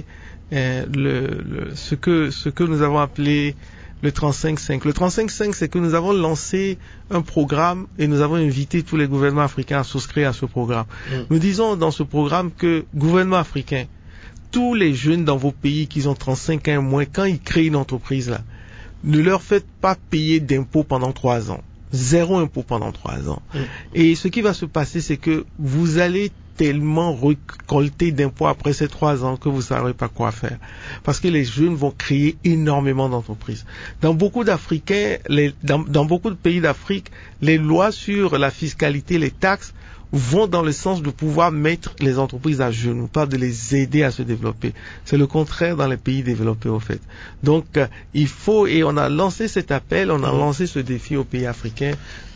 ce que nous avons appelé le 35-5. Le 35-5, c'est que nous avons lancé un programme et nous avons invité tous les gouvernements africains à souscrire à ce programme. Nous disons dans ce programme que, gouvernement africain, tous les jeunes dans vos pays qui ont 35 ans et moins, quand ils créent une entreprise là, ne leur faites pas payer d'impôts pendant 3 ans. 0 impôt pendant 3 ans. Et ce qui va se passer, c'est que vous allez tellement récolter d'impôts après ces 3 ans que vous ne saurez pas quoi faire. Parce que les jeunes vont créer énormément d'entreprises. Dans beaucoup d'Africains, dans beaucoup de pays d'Afrique, les lois sur la fiscalité, les taxes, vont dans le sens de pouvoir mettre les entreprises à genoux, pas de les aider à se développer. C'est le contraire dans les pays développés, au fait. Donc, il faut, et on a lancé cet appel, on a lancé ce défi aux pays africains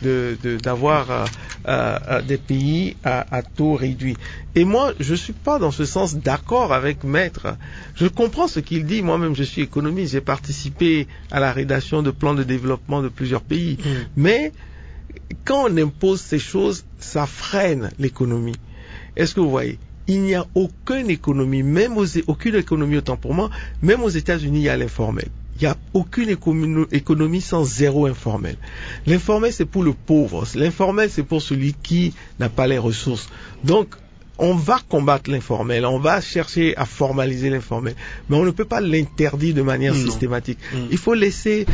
d'avoir des pays à taux réduit. Et moi, je suis pas dans ce sens d'accord avec Maître. Je comprends ce qu'il dit. Moi-même, je suis économiste. J'ai participé à la rédaction de plans de développement de plusieurs pays. Mais quand on impose ces choses, ça freine l'économie. Est-ce que vous voyez? Il n'y a aucune économie, aucune économie autant pour moi, même aux États-Unis, il y a l'informel. Il n'y a aucune économie sans zéro informel. L'informel, c'est pour le pauvre. L'informel, c'est pour celui qui n'a pas les ressources. Donc, on va combattre l'informel, on va chercher à formaliser l'informel, mais on ne peut pas l'interdire de manière systématique. Il faut laisser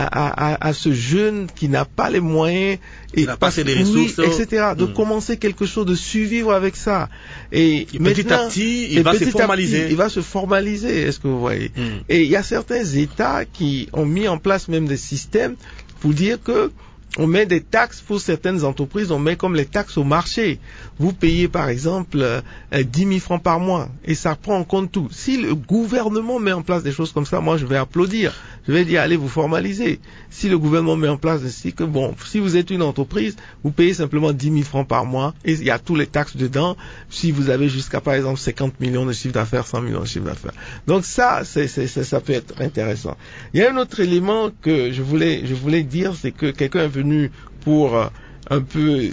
à ce jeune qui n'a pas les moyens et passer des ressources, etc., de commencer quelque chose, de survivre avec ça. Et petit à petit, il va se formaliser. Il va se formaliser, est-ce que vous voyez? Et il y a certains États qui ont mis en place même des systèmes pour dire que on met des taxes pour certaines entreprises, on met comme les taxes au marché. Vous payez par exemple 10 000 francs par mois et ça prend en compte tout. Si le gouvernement met en place des choses comme ça, moi je vais applaudir. Je vais dire allez vous formaliser. Si le gouvernement met en place ainsi que bon, si vous êtes une entreprise, vous payez simplement 10 000 francs par mois et il y a tous les taxes dedans. Si vous avez jusqu'à par exemple 50 millions de chiffre d'affaires, 100 millions de chiffre d'affaires. Donc ça ça peut être intéressant. Il y a un autre élément que je voulais dire, c'est que quelqu'un est venu pour un peu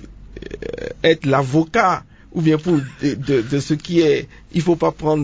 être l'avocat ou bien pour de ce qui est, il faut pas prendre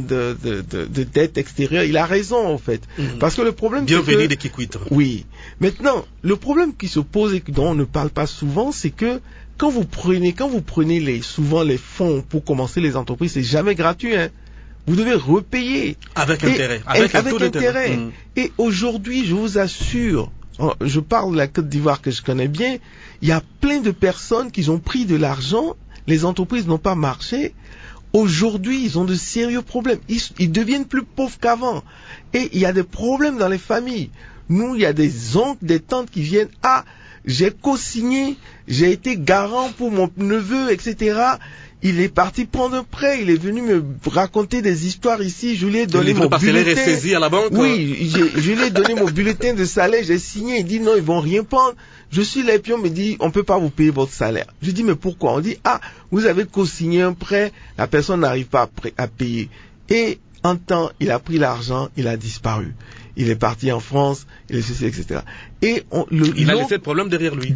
de dette extérieure. Il a raison en fait, parce que le problème bienvenue des Kikwit. Oui. Maintenant, le problème qui se pose et dont on ne parle pas souvent, c'est que quand vous prenez souvent les fonds pour commencer les entreprises, c'est jamais gratuit, hein. Vous devez repayer avec intérêt, avec intérêt. Et aujourd'hui, je vous assure, je parle de la Côte d'Ivoire que je connais bien, il y a plein de personnes qui ont pris de l'argent, les entreprises n'ont pas marché, aujourd'hui ils ont de sérieux problèmes, ils deviennent plus pauvres qu'avant, et il y a des problèmes dans les familles. Nous, il y a des oncles, des tantes qui viennent, j'ai co-signé, j'ai été garant pour mon neveu, etc., il est parti prendre un prêt, il est venu me raconter des histoires ici, je lui ai donné mon bulletin. Saisi à la banque. Oui, je lui ai donné mon bulletin de salaire, j'ai signé, il dit non, ils vont rien prendre. Je suis là et puis on me dit, on peut pas vous payer votre salaire. Je dis mais pourquoi? On dit, vous avez co-signé un prêt, la personne n'arrive pas à payer. Et en temps, il a pris l'argent, il a disparu. Il est parti en France, il est ceci, etc. Et il a laissé le problème derrière lui.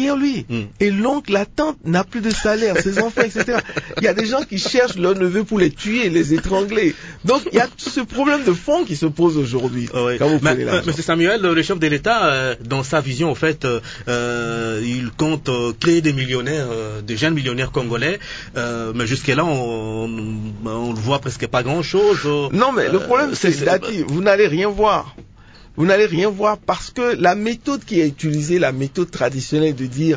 Et l'oncle, la tante n'a plus de salaire, ses enfants, etc. Il y a des gens qui cherchent leur neveu pour les tuer, les étrangler. Donc il y a tout ce problème de fond qui se pose aujourd'hui. Quand vous prenez l'argent. Monsieur Samuel, le chef de l'État, dans sa vision, en fait, il compte créer des millionnaires, des jeunes millionnaires congolais. Mais jusque-là, on ne voit presque pas grand-chose. Non, mais le problème, c'est Dati, vous n'allez rien voir. Vous n'allez rien voir parce que la méthode qui est utilisée, la méthode traditionnelle de dire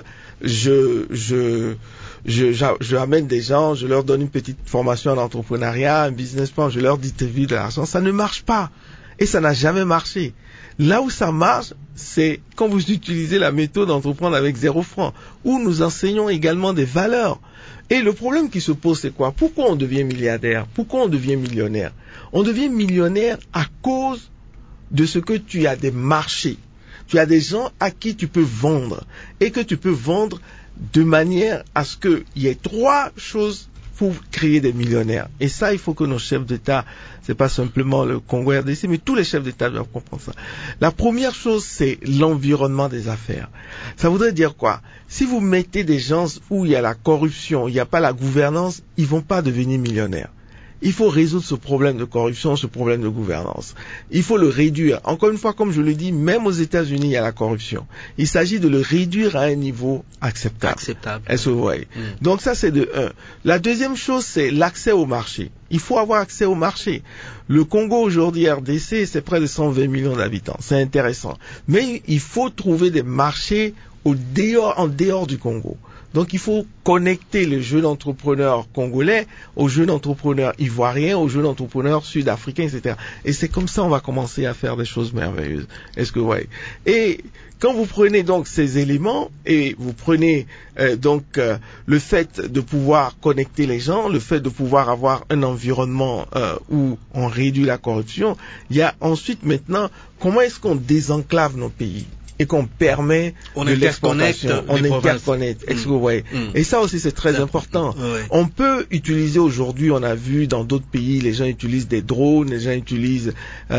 j'amène des gens, je leur donne une petite formation en entrepreneuriat, un business plan, je leur distribue de l'argent, ça ne marche pas. Et ça n'a jamais marché. Là où ça marche, c'est quand vous utilisez la méthode d'entreprendre avec 0 franc, où nous enseignons également des valeurs. Et le problème qui se pose, c'est quoi? Pourquoi on devient milliardaire? Pourquoi on devient millionnaire? On devient millionnaire à cause de ce que tu as des marchés. Tu as des gens à qui tu peux vendre et que tu peux vendre de manière à ce qu'il y ait 3 choses pour créer des millionnaires. Et ça, il faut que nos chefs d'État, c'est pas simplement le Congo RDC, mais tous les chefs d'État doivent comprendre ça. La première chose, c'est l'environnement des affaires. Ça voudrait dire quoi? Si vous mettez des gens où il y a la corruption, il n'y a pas la gouvernance, ils vont pas devenir millionnaires. Il faut résoudre ce problème de corruption, ce problème de gouvernance. Il faut le réduire. Encore une fois, comme je le dis, même aux États-Unis, il y a la corruption. Il s'agit de le réduire à un niveau acceptable. Est-ce que vous voyez? Donc ça, c'est de 1. La deuxième chose, c'est l'accès au marché. Il faut avoir accès au marché. Le Congo aujourd'hui, RDC, c'est près de 120 millions d'habitants. C'est intéressant. Mais il faut trouver des marchés en dehors du Congo. Donc il faut connecter les jeunes entrepreneurs congolais aux jeunes entrepreneurs ivoiriens, aux jeunes entrepreneurs sud-africains, etc. Et c'est comme ça qu'on va commencer à faire des choses merveilleuses. Est-ce que vous voyez? Et quand vous prenez donc ces éléments et vous prenez le fait de pouvoir connecter les gens, le fait de pouvoir avoir un environnement où on réduit la corruption, il y a ensuite maintenant comment est-ce qu'on désenclave nos pays et qu'on permet de l'exportation, on interconnecte. Est-ce que vous voyez? Et ça aussi c'est très important. Ouais. On peut utiliser aujourd'hui, on a vu dans d'autres pays, les gens utilisent des drones, les gens utilisent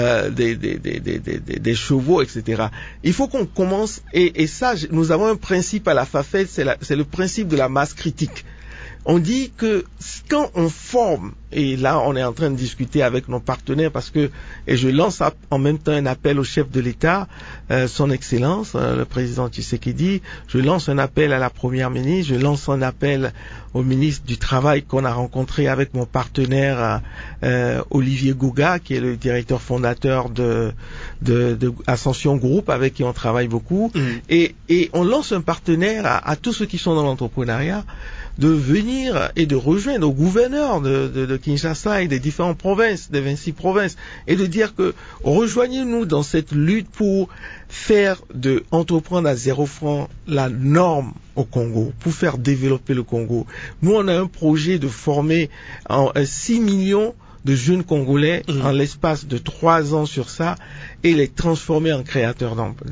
des chevaux, etc. Il faut qu'on commence, et ça, nous avons un principe à la FAFED, c'est le principe de la masse critique. On dit que quand on forme, et là on est en train de discuter avec nos partenaires et je lance en même temps un appel au chef de l'État, son Excellence, le président Tshisekedi, je lance un appel à la Première ministre, je lance un appel au ministre du Travail qu'on a rencontré avec mon partenaire Olivier Gouga, qui est le directeur fondateur de Ascension Group, avec qui on travaille beaucoup, et on lance un partenaire à tous ceux qui sont dans l'entrepreneuriat, de venir et de rejoindre au gouverneur de Kinshasa et des différentes provinces, des 26 provinces, et de dire que rejoignez-nous dans cette lutte pour entreprendre à 0 franc la norme au Congo, pour faire développer le Congo. Nous, on a un projet de former 6 millions de jeunes Congolais en l'espace de 3 ans sur ça et les transformer en créateurs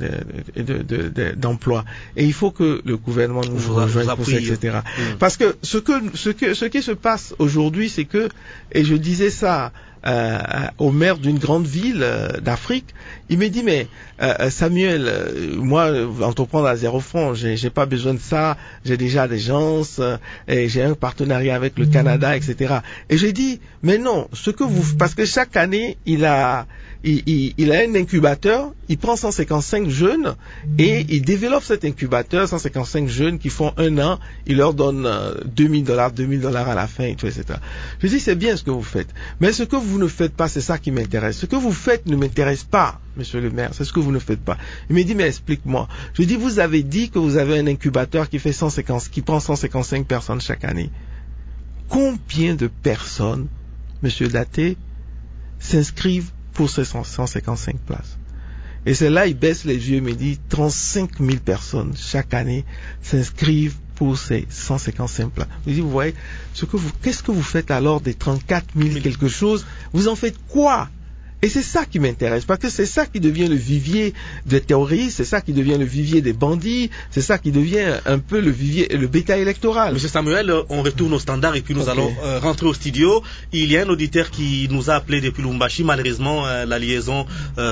d'emplois. Et il faut que le gouvernement nous rejoigne pour ça, etc. Parce que ce qui se passe aujourd'hui, c'est que, et je disais ça au maire d'une grande ville d'Afrique, il me dit mais Samuel, moi entreprendre à 0 franc, j'ai pas besoin de ça, j'ai déjà des gens et j'ai un partenariat avec le Canada, etc. Et j'ai dit mais non, parce que chaque année il a un incubateur, il prend 155 jeunes et il développe cet incubateur, 155 jeunes qui font 1 an, il leur donne $2,000 à la fin, et tout, etc. Je dis c'est bien ce que vous faites, mais ce que vous ne faites pas, c'est ça qui m'intéresse. Ce que vous faites ne m'intéresse pas, monsieur le maire, c'est ce que vous ne faites pas. Il me dit mais explique-moi. Je dis vous avez dit que vous avez un incubateur qui prend 155 personnes chaque année. Combien de personnes, monsieur Daté, s'inscrivent pour ces 155 places? Et c'est là, il baisse les yeux et me dit 35 000 personnes chaque année s'inscrivent pour ces 155 places. Je dis, vous voyez, qu'est-ce que vous faites alors des 34 000 quelque chose? Vous en faites quoi? Et c'est ça qui m'intéresse, parce que c'est ça qui devient le vivier des terroristes, c'est ça qui devient le vivier des bandits, c'est ça qui devient un peu le vivier, le bétail électoral. Monsieur Samuel, on retourne au standard et puis nous allons rentrer au studio. Il y a un auditeur qui nous a appelé depuis Lubumbashi. Malheureusement, la liaison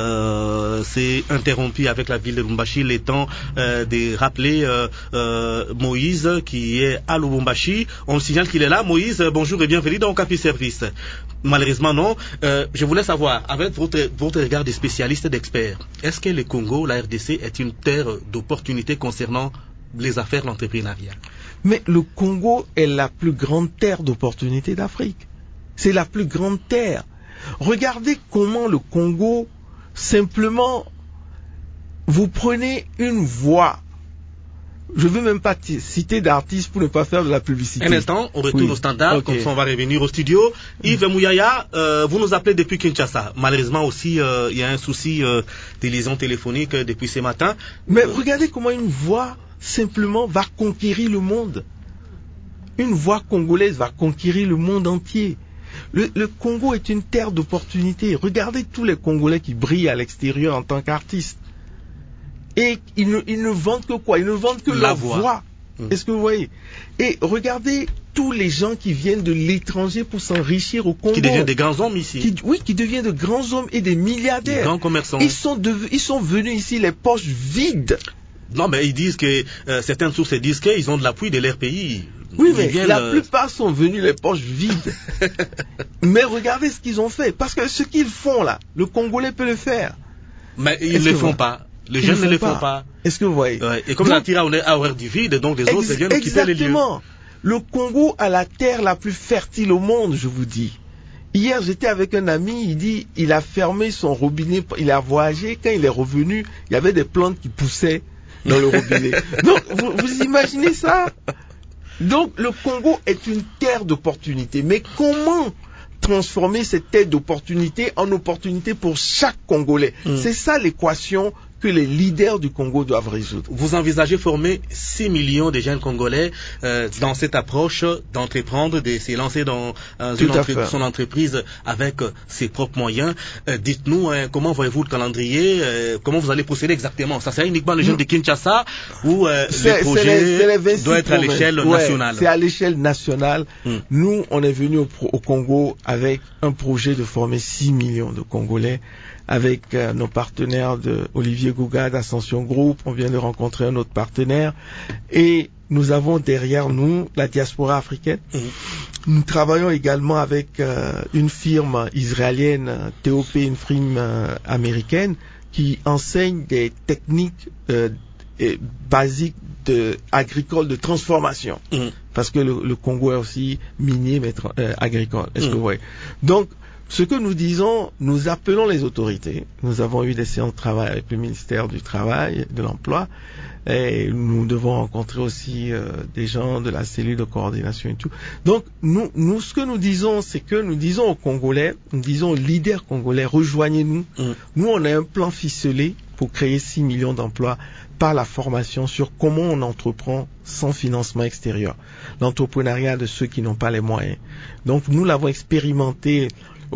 s'est interrompue avec la ville de Lubumbashi. Il est temps de rappeler Moïse qui est à Lubumbashi. On signale qu'il est là. Moïse, bonjour et bienvenue dans Okapi Service. Malheureusement, non. Je voulais savoir, avec votre regard de spécialiste et d'expert, est-ce que le Congo, la RDC, est une terre d'opportunité concernant les affaires, l'entrepreneuriat? Mais le Congo est la plus grande terre d'opportunité d'Afrique. C'est la plus grande terre. Regardez comment le Congo, simplement, vous prenez une voie. Je ne veux même pas citer d'artistes pour ne pas faire de la publicité. Un instant, on retourne au standard, comme ça on va revenir au studio. Yves Mouyaya, vous nous appelez depuis Kinshasa. Malheureusement aussi, il y a un souci de liaison téléphonique depuis ce matin. Mais regardez comment une voix, simplement, va conquérir le monde. Une voix congolaise va conquérir le monde entier. Le Congo est une terre d'opportunités. Regardez tous les Congolais qui brillent à l'extérieur en tant qu'artistes. Et ils ne vendent que quoi? Ils ne vendent que la voix. Est-ce que vous voyez? Et regardez tous les gens qui viennent de l'étranger pour s'enrichir au Congo. Qui deviennent des grands hommes ici. Qui deviennent de grands hommes et des milliardaires. Des grands commerçants. Ils sont venus ici les poches vides. Non, mais ils disent que certaines sources disent qu'ils ont de l'appui de leur pays. Oui, mais la plupart sont venus les poches vides. Mais regardez ce qu'ils ont fait. Parce que ce qu'ils font là, le Congolais peut le faire. Mais ils ne le font pas. Les jeunes ne le font pas. Est-ce que vous voyez? Et comme la tira, on est à horaire du vide, donc les autres viennent occuper les lieux. Exactement. Le Congo a la terre la plus fertile au monde, je vous dis. Hier, j'étais avec un ami, il dit, il a fermé son robinet, il a voyagé, quand il est revenu, il y avait des plantes qui poussaient dans le robinet. Donc, vous imaginez ça? Donc, le Congo est une terre d'opportunités. Mais comment transformer cette terre d'opportunités en opportunité pour chaque Congolais? C'est ça l'équation que les leaders du Congo doivent résoudre. Vous envisagez former 6 millions de jeunes Congolais dans cette approche d'entreprendre, de se lancer dans son entreprise avec ses propres moyens. Dites-nous, comment voyez-vous le calendrier, comment vous allez procéder exactement? Ça serait uniquement les jeunes de Kinshasa ou le projet doit être à l'échelle nationale? C'est à l'échelle nationale. Nous, on est venu au Congo avec un projet de former 6 millions de Congolais, avec nos partenaires de Olivier Gouga d'Ascension Group. On vient de rencontrer un autre partenaire et nous avons derrière nous la diaspora africaine. Nous travaillons également avec une firme israélienne, TOP, une firme américaine qui enseigne des techniques basiques agricoles de transformation. Parce que le Congo est aussi minier mais agricole. Est-ce que vous voyez? Donc, ce que nous disons, nous appelons les autorités. Nous avons eu des séances de travail avec le ministère du Travail, de l'Emploi, et nous devons rencontrer aussi des gens de la cellule de coordination et tout. Donc, nous, ce que nous disons, c'est que nous disons aux Congolais, nous disons aux leaders congolais, rejoignez-nous. Nous, on a un plan ficelé pour créer 6 millions d'emplois par la formation sur comment on entreprend sans financement extérieur. L'entrepreneuriat de ceux qui n'ont pas les moyens. Donc, nous l'avons expérimenté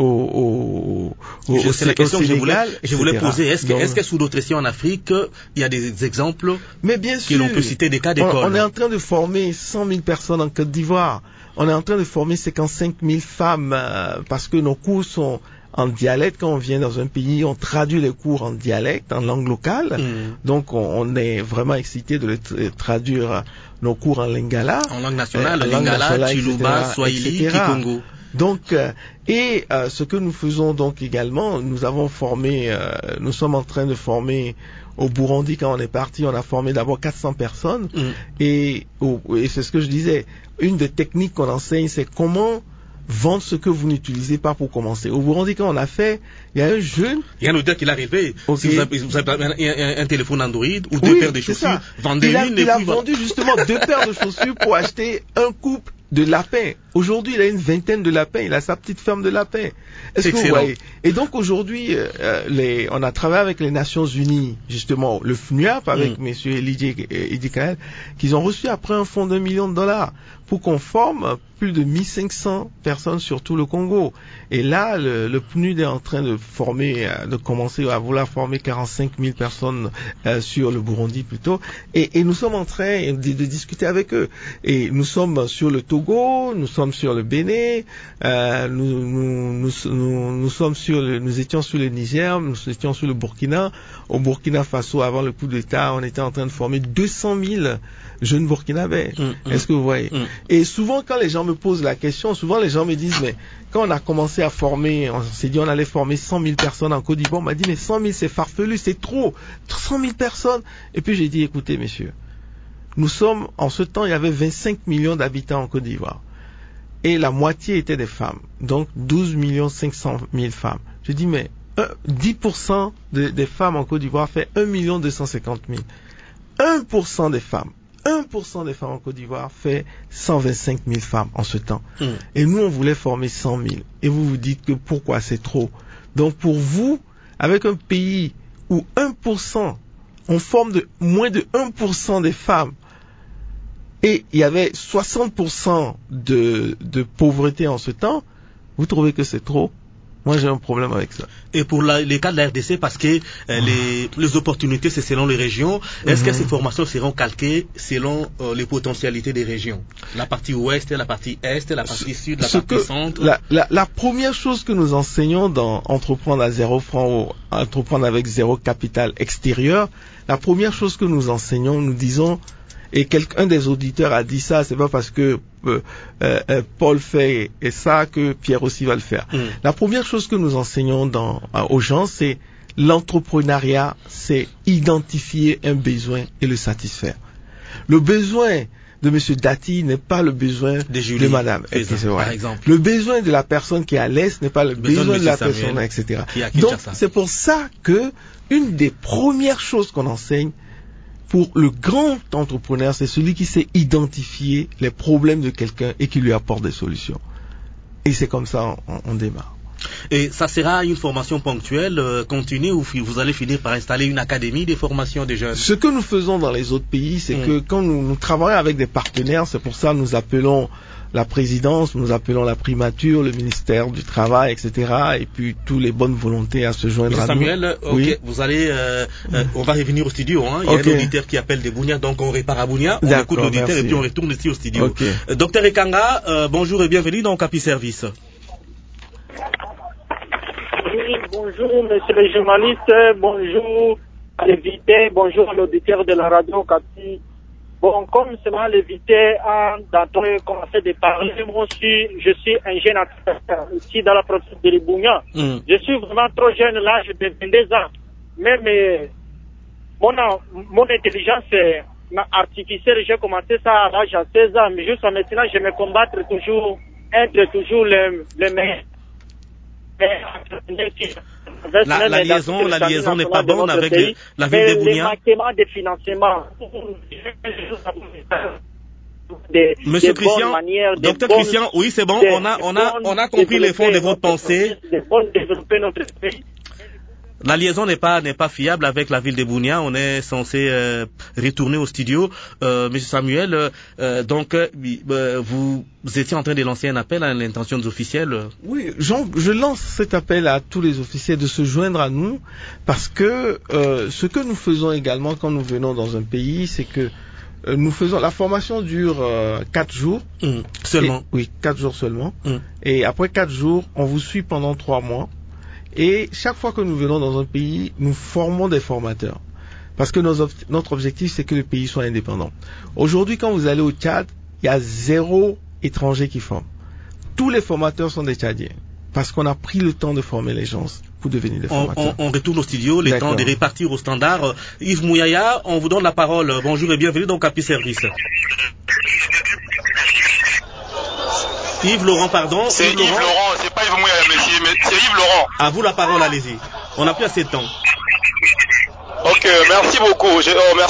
c'est la question que je voulais poser. Est-ce que sous d'autres récits en Afrique, il y a des exemples que l'on peut citer, des cas d'école? On est en train de former 100 000 personnes en Côte d'Ivoire. On est en train de former 55 000 femmes parce que nos cours sont en dialecte. Quand on vient dans un pays, on traduit les cours en dialecte, en langue locale. Donc, on est vraiment excité de traduire nos cours en lingala. En langue nationale, lingala, Chiluba, Swahili, Kikongo. Donc, ce que nous faisons donc également, nous avons formé, nous sommes en train de former au Burundi. Quand on est parti, on a formé d'abord 400 personnes. Et c'est ce que je disais, une des techniques qu'on enseigne, c'est comment vendre ce que vous n'utilisez pas pour commencer. Au Burundi, quand on a fait, il y a un jeune... Il y a un auditeur qui est arrivé. Si vous avez un téléphone Android ou deux paires de chaussures, vendez-une. Il a vendu justement 2 paires de chaussures pour acheter un couple de lapins. Aujourd'hui, il a une vingtaine de lapins. Il a sa petite ferme de lapins. Est-ce que vous voyez? Et donc aujourd'hui, on a travaillé avec les Nations Unies, justement, le FNUAP avec messieurs Eddie Kael, qu'ils ont reçu après un fonds d'$1 million pour qu'on forme plus de 1500 personnes sur tout le Congo. Et là, le PNUD est en train de commencer à vouloir former 45 000 personnes sur le Burundi plutôt. Et nous sommes en train de discuter avec eux. Et nous sommes sur le Togo, nous sommes sur le Bénin, nous étions sur le Niger, nous étions sur le Burkina. Au Burkina Faso, avant le coup d'État, on était en train de former 200 000 jeunes Burkinabés. Est-ce que vous voyez? Et souvent, quand les gens me posent la question, souvent les gens me disent, mais quand on a commencé à former, on s'est dit on allait former 100 000 personnes en Côte d'Ivoire, on m'a dit, mais 100 000 c'est farfelu, c'est trop, 100 000 personnes. Et puis j'ai dit, écoutez messieurs, en ce temps, il y avait 25 millions d'habitants en Côte d'Ivoire. Et la moitié étaient des femmes. Donc 12 500 000 femmes. Je dis, mais 10% des femmes en Côte d'Ivoire fait 1 250 000. 1% des femmes. 1% des femmes en Côte d'Ivoire fait 125 000 femmes en ce temps. Et nous, on voulait former 100 000. Et vous vous dites que pourquoi c'est trop? Donc pour vous, avec un pays où 1%, on forme moins de 1% des femmes, et il y avait 60% de pauvreté en ce temps, vous trouvez que c'est trop? Moi, j'ai un problème avec ça. Et pour les cas de la RDC, parce que les opportunités, c'est selon les régions, est-ce que ces formations seront calquées selon les potentialités des régions? La partie ouest, la partie est, la partie sud, la partie centre? La première chose que nous enseignons dans entreprendre à 0 francs ou entreprendre avec 0 capital extérieur, la première chose que nous enseignons, nous disons, et un des auditeurs a dit ça, c'est pas parce que Paul fait et ça que Pierre aussi va le faire. La première chose que nous enseignons aux gens, c'est l'entrepreneuriat, c'est identifier un besoin et le satisfaire. Le besoin de monsieur Dati n'est pas le besoin de madame. Par exemple. Le besoin de la personne qui est à l'est n'est pas le besoin de la personne, etc. Donc, c'est pour ça que une des premières choses qu'on enseigne pour le grand entrepreneur, c'est celui qui sait identifier les problèmes de quelqu'un et qui lui apporte des solutions. Et c'est comme ça on démarre. Et ça sera une formation ponctuelle, continue, ou vous allez finir par installer une académie de formation des jeunes? Ce que nous faisons dans les autres pays, c'est que quand nous travaillons avec des partenaires, c'est pour ça que nous appelons la présidence, nous appelons la primature, le ministère du Travail, etc. Et puis tous les bonnes volontés à se joindre à nous. Samuel, oui. Vous allez, on va revenir au studio. Hein. Il y a un auditeur qui appelle de Bunia, donc on répare à Bunia, on écoute l'auditeur et puis on retourne ici au studio. Docteur Ekanga, bonjour et bienvenue dans Capi Service. Oui, bonjour monsieur le journaliste, bonjour à l'invité, bonjour à l'auditeur de la radio Capi. Bon, comme c'est moi l'invité d'entendre commencer de parler, moi aussi, je suis un jeune acteur ici dans la province de Libounia. Je suis vraiment trop jeune là, j'ai 22 ans. Même mon intelligence artificielle, j'ai commencé ça à l'âge de 16 ans, mais jusqu'à maintenant, je me combattre toujours, être toujours le meilleur. La liaison n'est pas bonne avec la ville de Bunia. De financement. Monsieur Christian, docteur Christian, oui c'est bon, on a compris les fonds de votre pensée. La liaison n'est pas fiable avec la ville de Bunia. On est censé retourner au studio. Monsieur Samuel, donc vous étiez en train de lancer un appel à l'intention des officiels. Oui, je lance cet appel à tous les officiels de se joindre à nous parce que ce que nous faisons également quand nous venons dans un pays, c'est que nous faisons la formation dure 4 jours seulement. 4 jours seulement. Et après 4 jours, on vous suit pendant 3 mois. Et chaque fois que nous venons dans un pays, nous formons des formateurs. Parce que notre objectif, c'est que le pays soit indépendant. Aujourd'hui, quand vous allez au Tchad, il y a 0 étranger qui forme. Tous les formateurs sont des Tchadiens. Parce qu'on a pris le temps de former les gens pour devenir des formateurs. On retourne au studio, les temps de répartir au standard. Yves Mouyaya, on vous donne la parole. Bonjour et bienvenue dans Capi Service. Yves Laurent, pardon. C'est Yves Laurent, c'est pas Yves Mouyaya, monsieur, mais c'est Yves Laurent. À vous la parole, allez-y. On n'a plus assez de temps. Ok, merci beaucoup.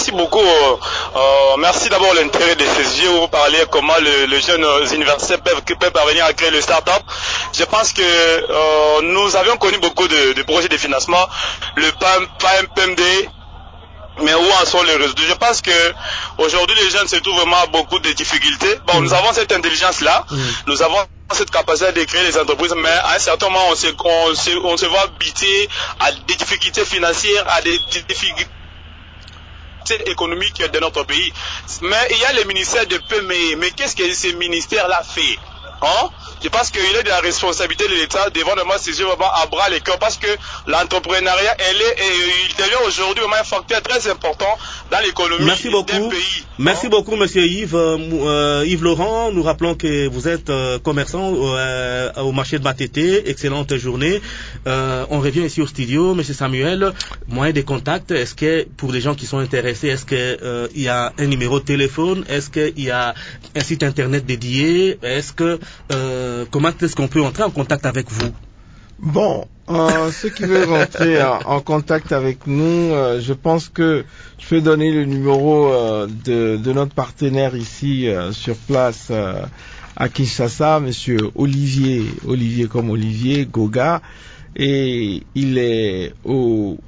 Merci d'abord l'intérêt de ces yeux où vous parlez comment les jeunes universitaires peuvent parvenir à créer le start-up. Je pense que nous avions connu beaucoup de projets de financement, le PAMPMD, mais où en sont les résultats? Je pense que aujourd'hui les jeunes se trouvent vraiment à beaucoup de difficultés. Bon, nous avons cette intelligence-là, nous avons cette capacité de créer des entreprises, mais à un certain moment on se voit buter à des difficultés financières, à des difficultés économiques de notre pays. Mais il y a le ministère de PME, mais qu'est-ce que ce ministère-là fait? Je pense qu'il est de la responsabilité de l'État de vraiment saisir vraiment à bras les cœurs parce que l'entrepreneuriat, il devient aujourd'hui vraiment un facteur très important dans l'économie d'un pays. Merci beaucoup, monsieur Yves. Yves Laurent, nous rappelons que vous êtes commerçant au marché de Matété. Excellente journée. On revient ici au studio. Monsieur Samuel, moyen de contact, est-ce que pour les gens qui sont intéressés, est-ce que il y a un numéro de téléphone? Est-ce qu'il y a un site internet dédié? Est-ce que comment est-ce qu'on peut entrer en contact avec vous? Bon, ceux qui veulent rentrer en contact avec nous, je pense que je peux donner le numéro de notre partenaire ici sur place à Kinshasa, monsieur Olivier comme Olivier Goga, et il est au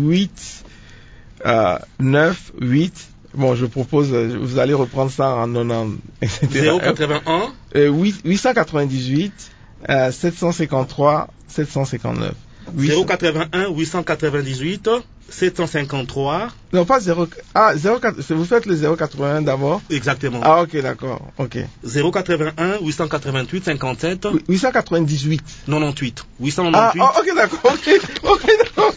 898. Bon, je propose, vous allez reprendre ça en 90, etc. 081 898 753 759. 081 898 753. Non, pas 04. Vous faites le 081 d'abord. Exactement. Ah, ok, d'accord. Ok. 081 888 57. 898. 98. 898. Ah, ok, d'accord. Ok, d'accord.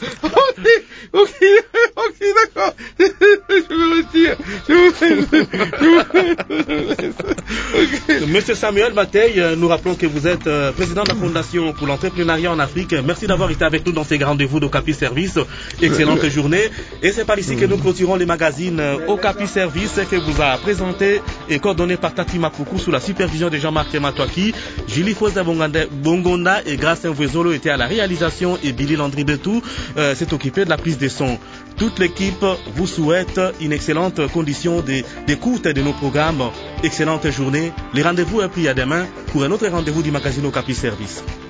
Ok, d'accord. Je me retire. Monsieur Samuel Bataille, nous rappelons que vous êtes président de la Fondation pour l'entrepreneuriat en Afrique. Merci d'avoir été avec nous dans ces rendez-vous d'Okapi Service. Excellente journée. Et c'est par ici que nous clôturons les magazines Okapi Service que vous a présenté et coordonné par Tati Mapuku sous la supervision de Jean-Marc Matouaki. Julie Fosa Bongonda et Grâce Mvwezolo étaient à la réalisation et Billy Landry Betou s'est occupé de la prise de son. Toute l'équipe vous souhaite une excellente condition d'écoute de nos programmes. Excellente journée. Les rendez-vous est pris à demain pour un autre rendez-vous du magazine Okapi Service.